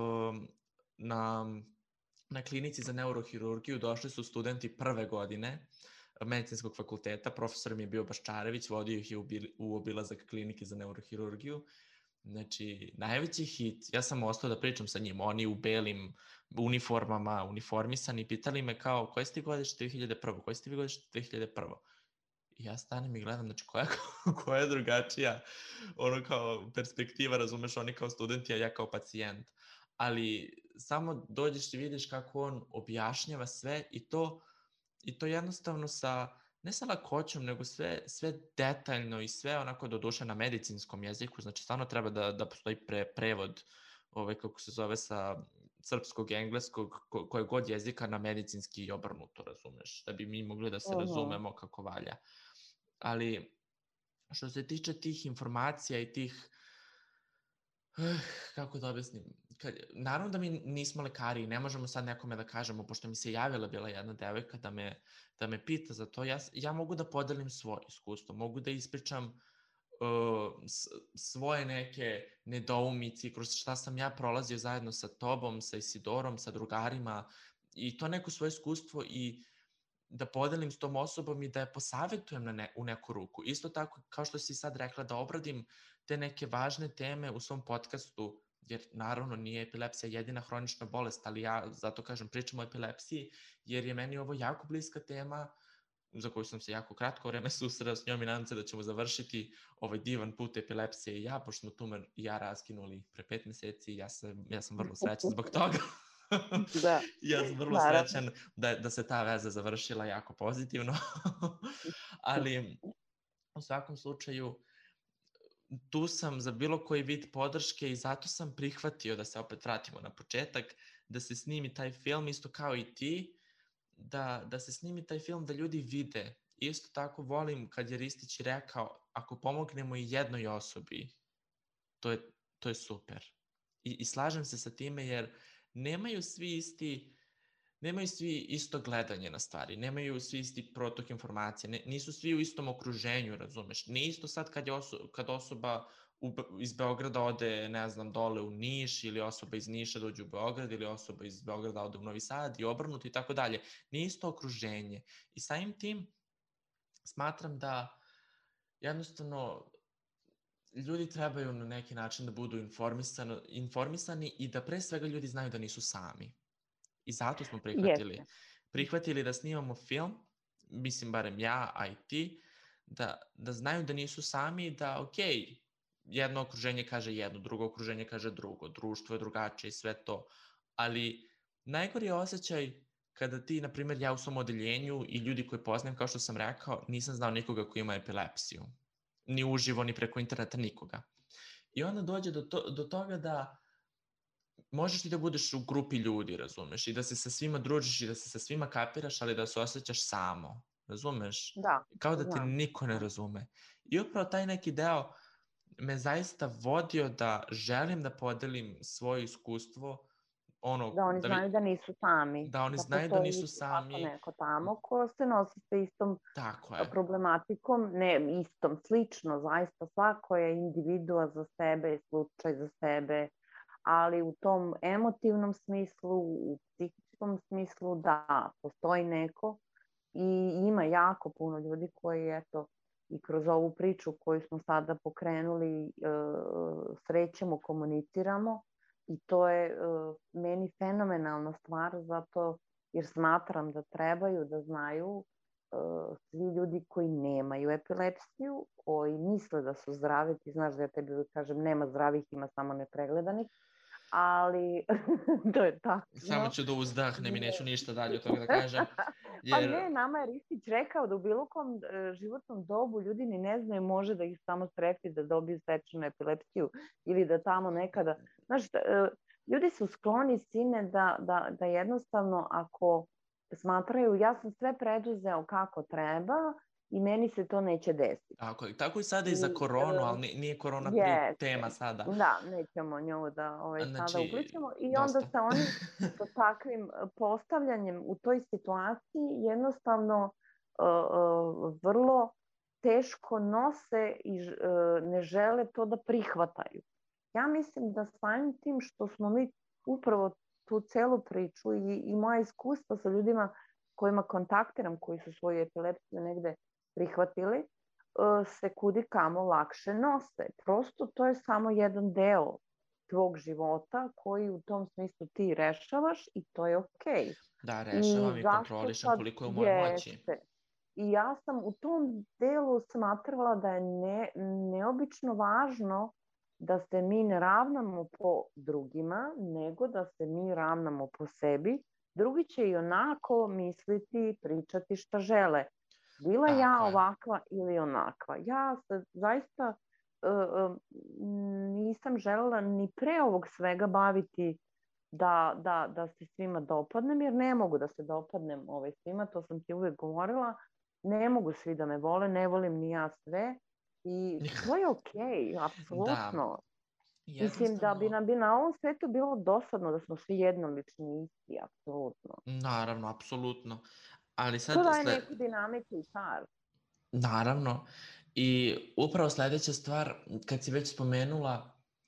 na klinici za neurohirurgiju, došli su studenti prve godine medicinskog fakulteta, profesor mi je bio Baščarević, vodio ih je u obilazak klinike za neurohirurgiju. Znači, najveći hit, ja sam ostao da pričam sa njim, oni u belim uniformama, uniformisani, pitali me kao, koje ste godište 2001. Koje ste vi godište 2001. I ja stanem i gledam, znači, koja je drugačija, ono kao perspektiva, razumeš, oni kao studenti, a ja kao pacijent. Ali samo dođeš i vidiš kako on objašnjava sve i to jednostavno ne sa lakoćom, nego sve detaljno i sve onako doduše na medicinskom jeziku, znači stvarno treba da postoji prevod, kako se zove, sa srpskog, engleskog, koje god jezika na medicinski i obrnuto, razumeš, da bi mi mogli da se razumemo kako valja. Ali što se tiče tih informacija i tih, kako da objasnim, naravno da mi nismo lekari i ne možemo sad nekome da kažemo, pošto mi se javila bila jedna devojka da me pita za to, ja mogu da podelim svoje iskustvo, mogu da ispričam svoje neke nedoumice kroz šta sam ja prolazio zajedno sa tobom, sa Isidorom, sa drugarima i to neko svoje iskustvo i da podelim s tom osobom i da je posavetujem u neku ruku. Isto tako, kao što si sad rekla, da obradim te neke važne teme u svom podcastu, jer naravno nije epilepsija jedina hronična bolest, ali ja zato kažem pričam o epilepsiji, jer je meni ovo jako bliska tema, za koju sam se jako kratko vreme susreo s njom i nadam se da ćemo završiti ovaj divan put epilepsije i ja, pošto smo Tumer i ja raskinuli pre 5 meseci, ja sam vrlo srećan zbog toga. Da. Ja sam vrlo srećan da se ta veza završila jako pozitivno, ali u svakom slučaju tu sam za bilo koji vid podrške i zato sam prihvatio da se opet vratimo na početak, da se snimi taj film isto kao i ti, da se snimi taj film da ljudi vide. Isto tako volim kad je Ristić rekao, ako pomognemo i jednoj osobi, to je super. I slažem se sa time jer nemaju svi isto gledanje na stvari, nemaju svi isti protok informacije, nisu svi u istom okruženju, razumeš? Nije isto sad kad osoba iz Beograda ode, ne znam, dole u Niš ili osoba iz Niša dođe u Beograd ili osoba iz Beograda ode u Novi Sad i obrnuto i tako dalje. Nije isto okruženje. I samim tim smatram da jednostavno ljudi trebaju na neki način da budu informisani i da pre svega ljudi znaju da nisu sami. I zato smo prihvatili da snimamo film, mislim barem ja, a i ti, da znaju da nisu sami, da okej, jedno okruženje kaže jedno, drugo okruženje kaže drugo, društvo je drugačije i sve to, ali najgori je osjećaj kada ti, na primjer, ja u svom odeljenju i ljudi koji poznajem, kao što sam rekao, nisam znao nikoga koji ima epilepsiju, ni uživo, ni preko interneta, nikoga. I onda dođe do toga da možeš ti da budeš u grupi ljudi, razumeš, i da se sa svima družiš i da se sa svima kapiraš, ali da se osjećaš samo, razumeš? Da. Kao da te niko ne razume. I upravo taj neki deo me zaista vodio da želim da podelim svoje iskustvo, da oni znaju da nisu sami. Da oni znaju da nisu sami. Tako neko tamo ko se nosi sa istom problematikom, ne istom, slično, zaista svako je individua za sebe, slučaj za sebe, ali u tom emotivnom smislu, u psihičkom smislu, da, postoji neko i ima jako puno ljudi koji, eto, i kroz ovu priču koju smo sada pokrenuli, srećemo, komuniciramo i to je meni fenomenalna stvar zato jer smatram da trebaju da znaju svi ljudi koji nemaju epilepsiju, koji misle da su zdravi, ti znaš da ja tebi kažem nema zdravih, ima samo nepregledanih, ali to je tako. Samo ću da uzdahnem i neću ništa dalje od toga da kažem. Pa ne, nama je Ristić rekao da u bilo kom životnom dobu ljudi ni ne znaju, može da ih samo strefi da dobiju stečenu epilepsiju ili da tamo nekada, znaš, ljudi su skloni, sine, da jednostavno ako smatraju ja sam sve preduzeo kako treba i meni se to neće desiti. Tako i sada i za koronu, ali nije korona tema sada. Da, nećemo nju da sada uključimo i onda se oni sa takvim postavljanjem u toj situaciji jednostavno vrlo teško nose i ne žele to da prihvataju. Ja mislim da samim tim što smo mi upravo tu celu priču i moja iskustva sa ljudima kojima kontaktiram, koji su svoju epilepsiju negde prihvatili, se kudi kamo lakše nose. Prosto to je samo jedan deo tvog života koji u tom smislu ti rešavaš i to je okej. Da, rešavam i kontrolišem koliko je u mojoj moći. I ja sam u tom delu smatrala da je neobično važno da se mi ne ravnamo po drugima, nego da se mi ravnamo po sebi. Drugi će i onako misliti, pričati šta žele. Bila ja ovakva ili onakva. Ja se zaista nisam želela ni pre ovog svega baviti da se svima dopadnem, jer ne mogu da se dopadnem svima, to sam ti uvijek govorila, ne mogu svi da me vole, ne volim ni ja sve i to je okej, Da, apsolutno. Mislim da bi jednostavno, nam na ovom svetu bilo dosadno da smo svi jednolični isti, apsolutno. naravno, apsolutno. Ali To sad, daje neku dinamiku i čar. naravno, i upravo sledeća stvar, kad si već spomenula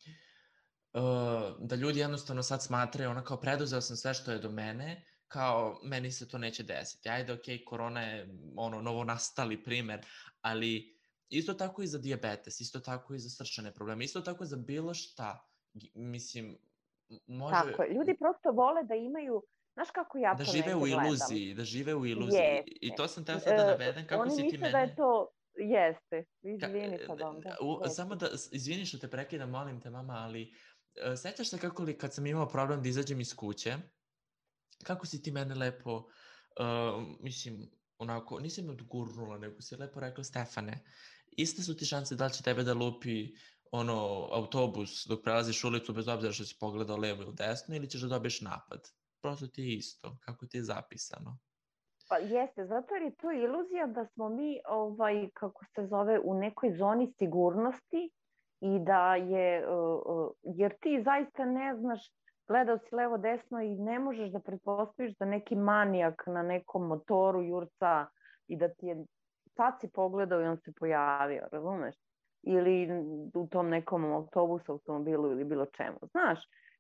da ljudi jednostavno sad smatraju, ono kao preduzeo sam sve što je do mene, kao meni se to neće desiti. Ajde, okej, korona je ono novo nastali primer, ali isto tako i za dijabetes, isto tako i za srčane probleme, isto tako za bilo šta. Mislim, može Tako je. Ljudi prosto vole da imaju, znaš kako ja da to žive negde u gledam? iluziji, da žive u iluziji. I Jeste. to sam teo sad da navedem, kako Oni si ti misle da je mene... to, jeste, izvini sad onda. Samo Reci. da, izvini što te prekidam, molim te mama, ali sećaš se kako li kad sam imao problem da izađem iz kuće, kako si ti mene lepo, mislim, onako, nisam me odgurnula, nego si lepo rekla, Stefane, iste su ti šanse da li će tebe da lupi autobus dok prelaziš ulicu bez obzira što si pogledao levo ili desno ili ćeš da dobiješ napad. Prosto ti je isto, kako ti je zapisano. Pa jeste, zato jer je to iluzija da smo mi, kako se zove, u nekoj zoni sigurnosti i da je, jer ti zaista ne znaš, gledao si levo desno i ne možeš da pretpostaviš da neki manijak na nekom motoru jurca i da ti je, sad si pogledao i on se pojavio, razumeš? Ili u tom nekom autobusu, automobilu ili bilo čemu, znaš?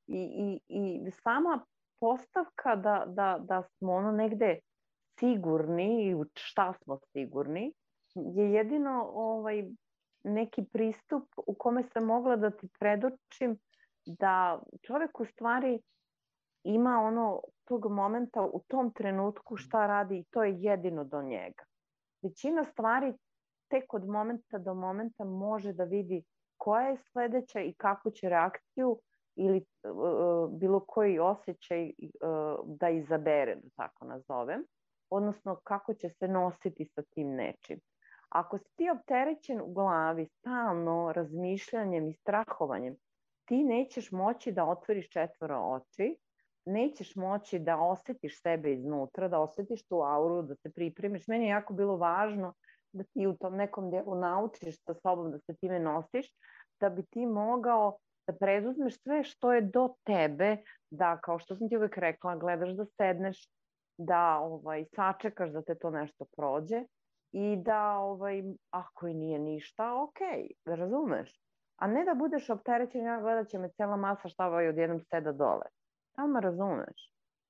I sama postavka da smo ono negde sigurni i u šta smo sigurni je jedino neki pristup u kome sam mogla da ti predočim da čovjek u stvari ima ono tog momenta u tom trenutku šta radi i to je jedino do njega. Većina stvari tek od momenta do momenta može da vidi koja je sledeća i kakvu će reakciju ili bilo koji osjećaj da izabere, da tako nazovem, odnosno kako će se nositi sa tim nečim. Ako si ti opterećen u glavi stalno razmišljanjem i strahovanjem, ti nećeš moći da otvoriš četvoro oči, nećeš moći da osetiš sebe iznutra, da osetiš tu auru, da se pripremiš. Meni je jako bilo važno da ti u tom nekom delu naučiš sa sobom da se time nosiš, da bi ti mogao da preduzmeš sve što je do tebe, da, kao što sam ti uvek rekla, gledaš da sedneš, da sačekaš da te to nešto prođe i da ako i nije ništa, ok, da razumeš. A ne da budeš opterećen, ja gledat će me cela masa šta odjednom seda dole. Tamo razumeš.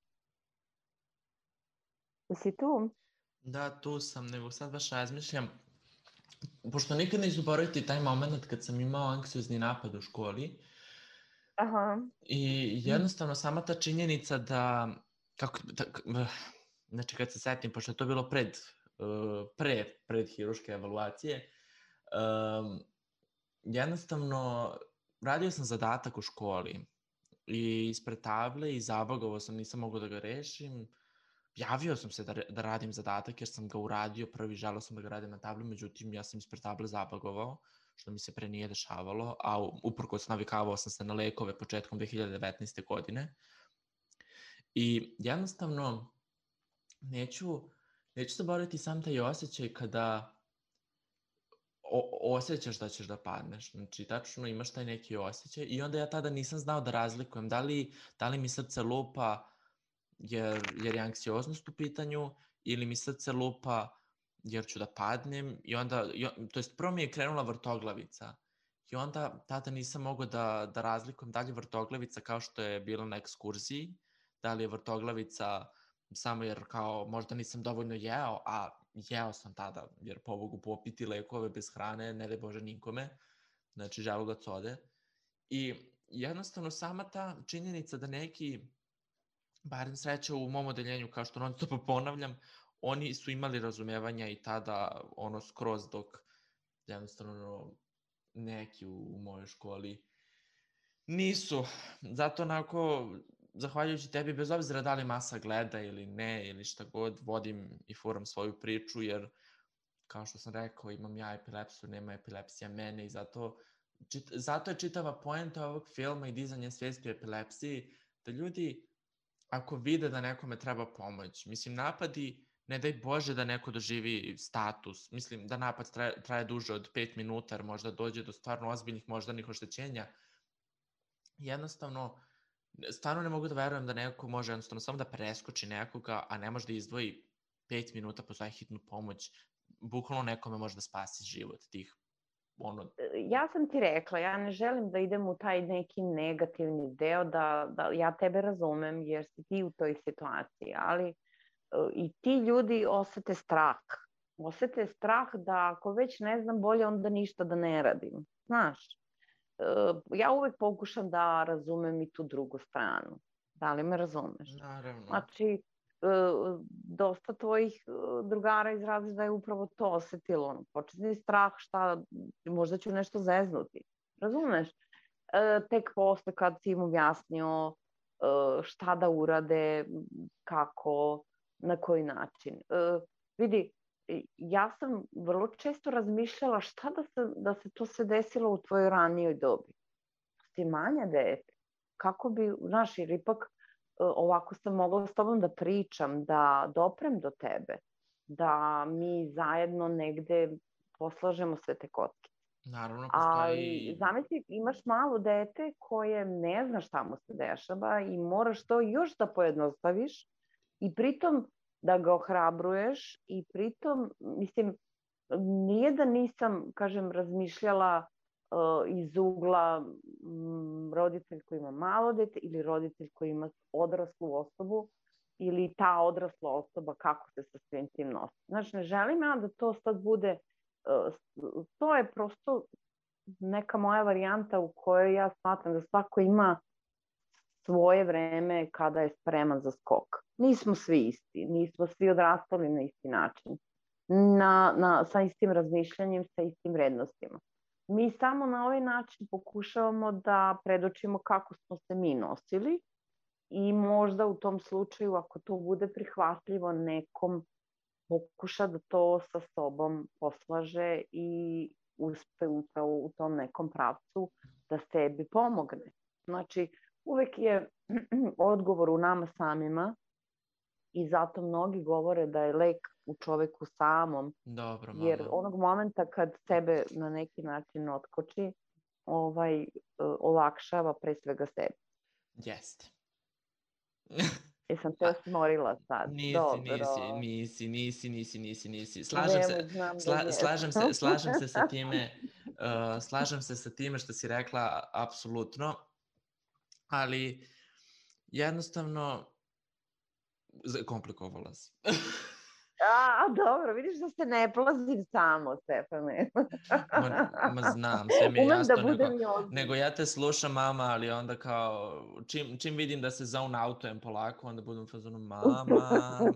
Jesi tu? Da, tu sam, nego sad baš razmišljam, pošto nikad ne zaboraviti taj moment kad sam imao anksiozni napad u školi Aha. i jednostavno sama ta činjenica da, znači kad se setim, pošto je to bilo pred hiruške evaluacije, jednostavno radio sam zadatak u školi i ispred table i zabagovao sam, nisam mogao da ga rešim. Javio sam se da radim zadatak jer sam ga uradio prvi, želeo sam da ga radim na tabli, međutim ja sam ispred table zabagovao, što mi se pre nije dešavalo, a uprkos navikavao sam se na lekove početkom 2019. godine. I jednostavno neću zaboraviti sam taj osjećaj kada osjećaš da ćeš da padneš. Znači, tačno imaš taj neki osjećaj i onda ja tada nisam znao da razlikujem da li mi srce lupa jer je anksioznost u pitanju ili mi srce lupa jer ću da padnem i onda, to jest prvo mi je krenula vrtoglavica i onda tada nisam mogao da razlikujem da li je vrtoglavica kao što je bila na ekskurziji, da li je vrtoglavica samo jer kao možda nisam dovoljno jeo, a jeo sam tada jer pobogu popiti lekove bez hrane, ne daj Bože nikome, znači želudac ode. I jednostavno sama ta činjenica da neki, barem sreća u mom odeljenju, kao što non stop ponavljam, oni su imali razumevanja i tada ono skroz dok jednostavno neki u mojoj školi nisu. Zato onako, zahvaljujući tebi, bez obzira da li masa gleda ili ne, ili šta god, vodim i furam svoju priču, jer, kao što sam rekao, imam ja epilepsiju, nema epilepsija mene i zato je čitava poenta ovog filma i dizanje svesti o epilepsiji, da ljudi, ako vide da nekome treba pomoć, mislim, napadi, ne daj Bože da neko doživi status, mislim da napad traje duže od 5 minuta, jer možda dođe do stvarno ozbiljnih moždanih oštećenja. Jednostavno, stvarno ne mogu da verujem da neko može jednostavno samo da preskoči nekoga, a ne može da izdvoji 5 minuta pozove hitnu pomoć. Bukvalno nekome može da spasi život tih Ja sam ti rekla, ja ne želim da idem u taj neki negativni deo, da ja tebe razumem jer si ti u toj situaciji, ali i ti ljudi osete strah. Osete strah da ako već ne znam bolje, onda ništa da ne radim. Znaš, ja uvek pokušam da razumem i tu drugu stranu. Da li me razumeš? Naravno. Znači, dosta tvojih drugara izrazi da je upravo to osetilo. Početni strah, šta, možda ću nešto zeznuti. Razumeš? Tek posle kad si im objasnio šta da urade, kako, na koji način. Vidi, ja sam vrlo često razmišljala šta da se to se desilo u tvojoj ranijoj dobi. Ti manja dete. Kako bi, znaš, jer ipak ovako sam mogla s tobom da pričam, da doprem do tebe, da mi zajedno negde poslažemo sve te kocke. Naravno, postoji... Ali zamisli, imaš malo dete koje ne zna šta mu se dešava i moraš to još da pojednostaviš i pritom da ga ohrabruješ i pritom, mislim, nije da nisam, kažem, razmišljala iz ugla roditelj koji ima malo dete ili roditelj koji ima odraslu osobu ili ta odrasla osoba kako se sa svim tim nosi. Znači, ne želim ja da to sad bude, to je prosto neka moja varijanta u kojoj ja smatram da svako ima svoje vreme kada je spreman za skok. Nismo svi isti, nismo svi odrastali na isti način, sa istim razmišljanjem, sa istim vrednostima. Mi samo na ovaj način pokušavamo da predočimo kako smo se mi nosili i možda u tom slučaju, ako to bude prihvatljivo nekom, pokuša da to sa sobom poslaže i uspe upravo u tom nekom pravcu da sebi pomogne. Znači, uvek je odgovor u nama samima i zato mnogi govore da je lek u čoveku samom. Dobro, mama. Jer onog momenta kad sebe na neki način otkoči, olakšava pre svega sebi. Jeste. Jesam te osmorila sad. Nisi. Slažem se sa time što si rekla, apsolutno, ali jednostavno komplikovala si. Dobro, vidiš da se ne plazim samo, Stefane. Ma znam, sve mi je Umem jasno, da budem i ozbiljna. nego ja te slušam, mama, ali onda kao, čim vidim da se zone outujem polako, onda budem u fazonu, mama,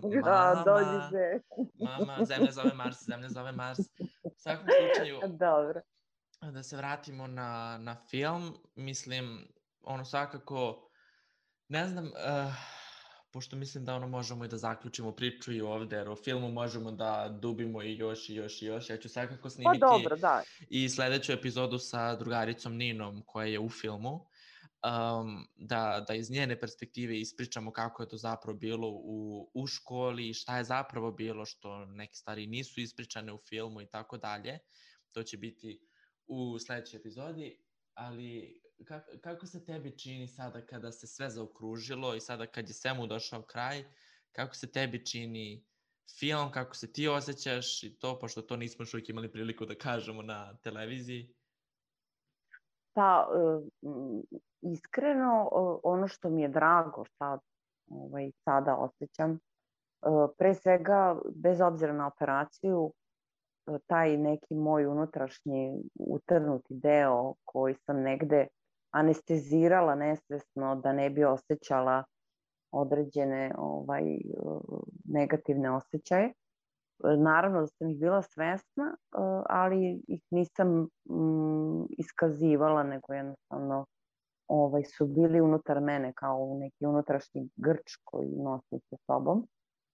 zemlja zove Mars. U svakom slučaju, dobro. Da se vratimo na film, mislim, svakako, ne znam, pošto mislim da možemo i da zaključimo priču i ovde, jer o filmu možemo da dubimo i još, ja ću svakako snimiti i sledeću epizodu sa drugaricom Ninom koja je u filmu, da iz njene perspektive ispričamo kako je to zapravo bilo u školi, šta je zapravo bilo što neke stvari nisu ispričane u filmu i tako dalje. To će biti u sledećoj epizodi, ali kako se tebi čini sada kada se sve zaokružilo i sada kad je svemu došao kraj, kako se tebi čini film, kako se ti osjećaš i to, pošto to nismo još uvijek imali priliku da kažemo na televiziji? Pa, iskreno, ono što mi je drago sada osjećam, pre svega, bez obzira na operaciju, taj neki moj unutrašnji utrnuti deo koji sam negde anestezirala nesvesno da ne bi osjećala određene negativne osjećaje. Naravno da sam ih bila svesna, ali ih nisam iskazivala, nego jednostavno su bili unutar mene kao neki unutrašnji grč koji nosim sa sobom.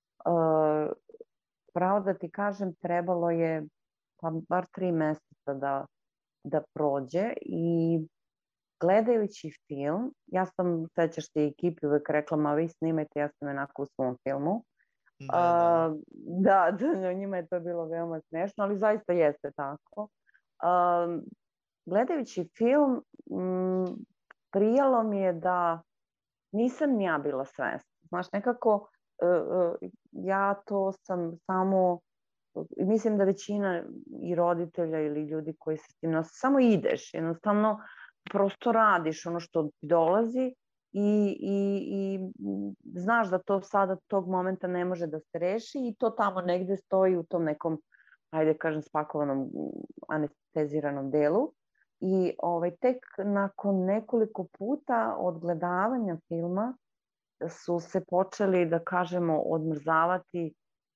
Pravo da ti kažem, trebalo je bar 3 meseca da prođe i gledajući film, ja sam, sećaš se, ekipi uvek rekla, ma vi snimajte, ja sam onako u svom filmu. Da. Da, njima je to bilo veoma smešno, ali zaista jeste tako. Gledajući film, prijalo mi je da nisam ni ja bila svesna. Znaš, nekako ja to sam samo, mislim da većina i roditelja ili ljudi koji se s tim nose, samo ideš, jednostavno prosto radiš ono što ti dolazi i znaš da to sada tog momenta ne može da se reši i to tamo negde stoji u tom nekom, ajde kažem, spakovanom, anesteziranom delu. I tek nakon nekoliko puta odgledavanja filma su se počeli, da kažemo, odmrzavati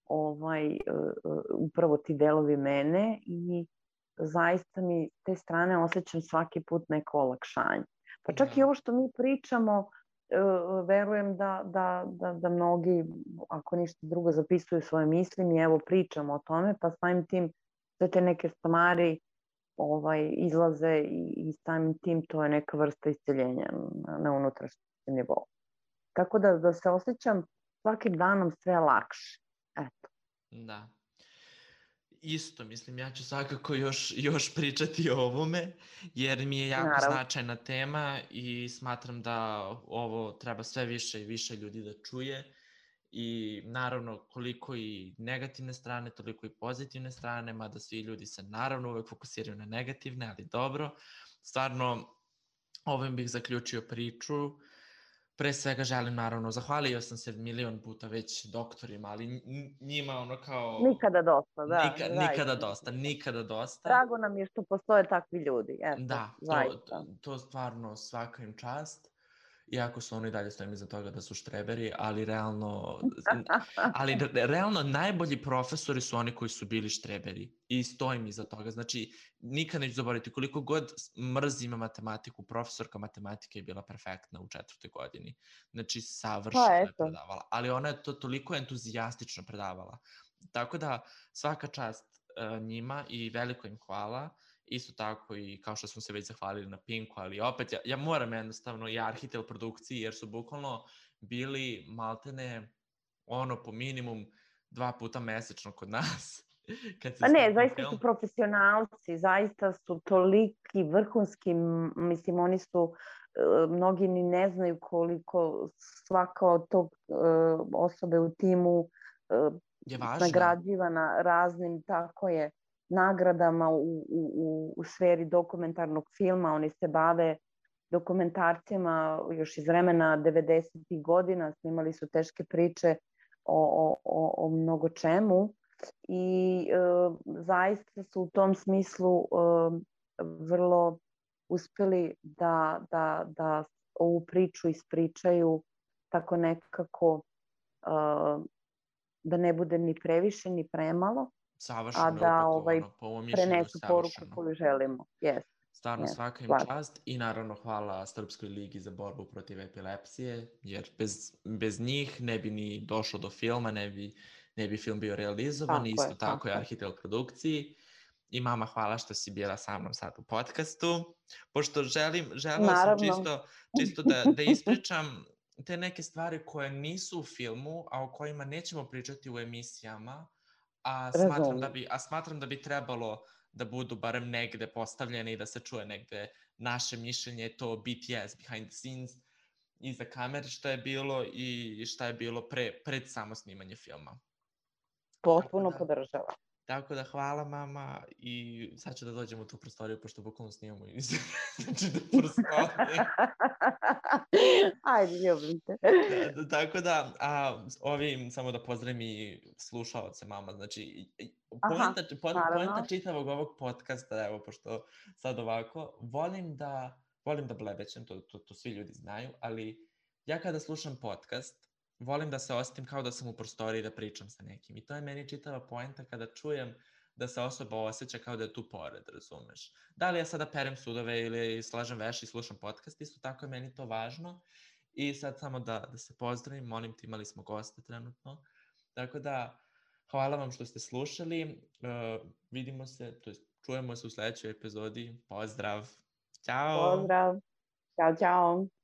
upravo ti delovi mene i zaista mi s te strane osjećam svaki put neko olakšanje. Pa čak i ovo što mi pričamo, verujem da mnogi, ako ništa drugo, zapisuju svoje misli i evo pričamo o tome, pa samim tim sve te neke stvari izlaze i samim tim to je neka vrsta isceljenja na unutrašnjem nivou. Tako da se osjećam svakim danom sve lakše. Eto. Da. Isto, mislim, ja ću svakako još pričati o ovome, jer mi je jako značajna tema i smatram da ovo treba sve više i više ljudi da čuje. I naravno, koliko i negativne strane, toliko i pozitivne strane, mada svi ljudi se naravno uvek fokusiraju na negativne, ali dobro. Stvarno, ovim bih zaključio priču. Pre svega želim, naravno, zahvalio sam se milion puta već doktorima, ali njima ono kao... Nikada dosta, da. Nikada dosta. Drago nam je što postoje takvi ljudi, eto. Da, to stvarno svaka im čast. Iako su oni dalje stojim iza toga da su štreberi, ali realno najbolji profesori su oni koji su bili štreberi i stojim iza toga. Znači, nikad neću zaboraviti koliko god mrzim matematiku, profesorka matematike je bila perfektna u 4. godini. Znači, savršeno je predavala, ali ona je to toliko entuzijastično predavala. Tako da, svaka čast njima i veliko im hvala. Isto tako i kao što smo se već zahvalili na Pinku, ali opet ja moram jednostavno i Arhitel produkciji, jer su bukvalno bili maltene po minimum 2 puta mesečno kod nas. Ne, zaista su profesionalci, zaista su toliki vrhunski, mislim, oni su, mnogi ni ne znaju koliko svaka od tog osobe u timu nagrađivana raznim, tako je, nagradama u sferi dokumentarnog filma. Oni se bave dokumentarcima još iz vremena 90. godina, snimali su teške priče o mnogo čemu i zaista su u tom smislu vrlo uspeli da ovu priču ispričaju tako nekako da ne bude ni previše ni premalo, a da prenesu poruku koju želimo. Stvarno svaka im čast i naravno hvala Srpskoj ligi za borbu protiv epilepsije, jer bez njih ne bi ni došlo do filma, ne bi film bio realizovan, isto tako je Arhitel produkciji. I mama, hvala što si bila sa mnom sad u podcastu, pošto želeo sam čisto da ispričam te neke stvari koje nisu u filmu, a o kojima nećemo pričati u emisijama, a smatram da bi trebalo da budu barem negde postavljene i da se čuje negde naše mišljenje, to BTS, behind the scenes, iza kamere šta je bilo i šta je bilo pred samo snimanje filma. Potpuno podržava. Tako da hvala mama i sad ću da dođem u tu prostoriju pošto bukvalno snimamo i znači da prostoriju. Ajde, ljubim te. Tako da, ovim samo da pozdravim i slušaoce mama, znači poenta čitavog ovog podcasta, evo, pošto sad ovako, volim da blebećem, to svi ljudi znaju, ali ja kada slušam podcast, volim da se osjetim kao da sam u prostoriji da pričam sa nekim i to je meni čitava poenta kada čujem da se osoba osjeća kao da je tu pored, razumeš? Da li ja sada perem sudove ili slažem veš i slušam podcast, isto tako je meni to važno. I sad samo da se pozdravim, molim te, imali smo goste trenutno. Tako da, hvala vam što ste slušali. Vidimo se, to jest čujemo se u sledećoj epizodi. Pozdrav! Ćao! Pozdrav! Ćao, čao.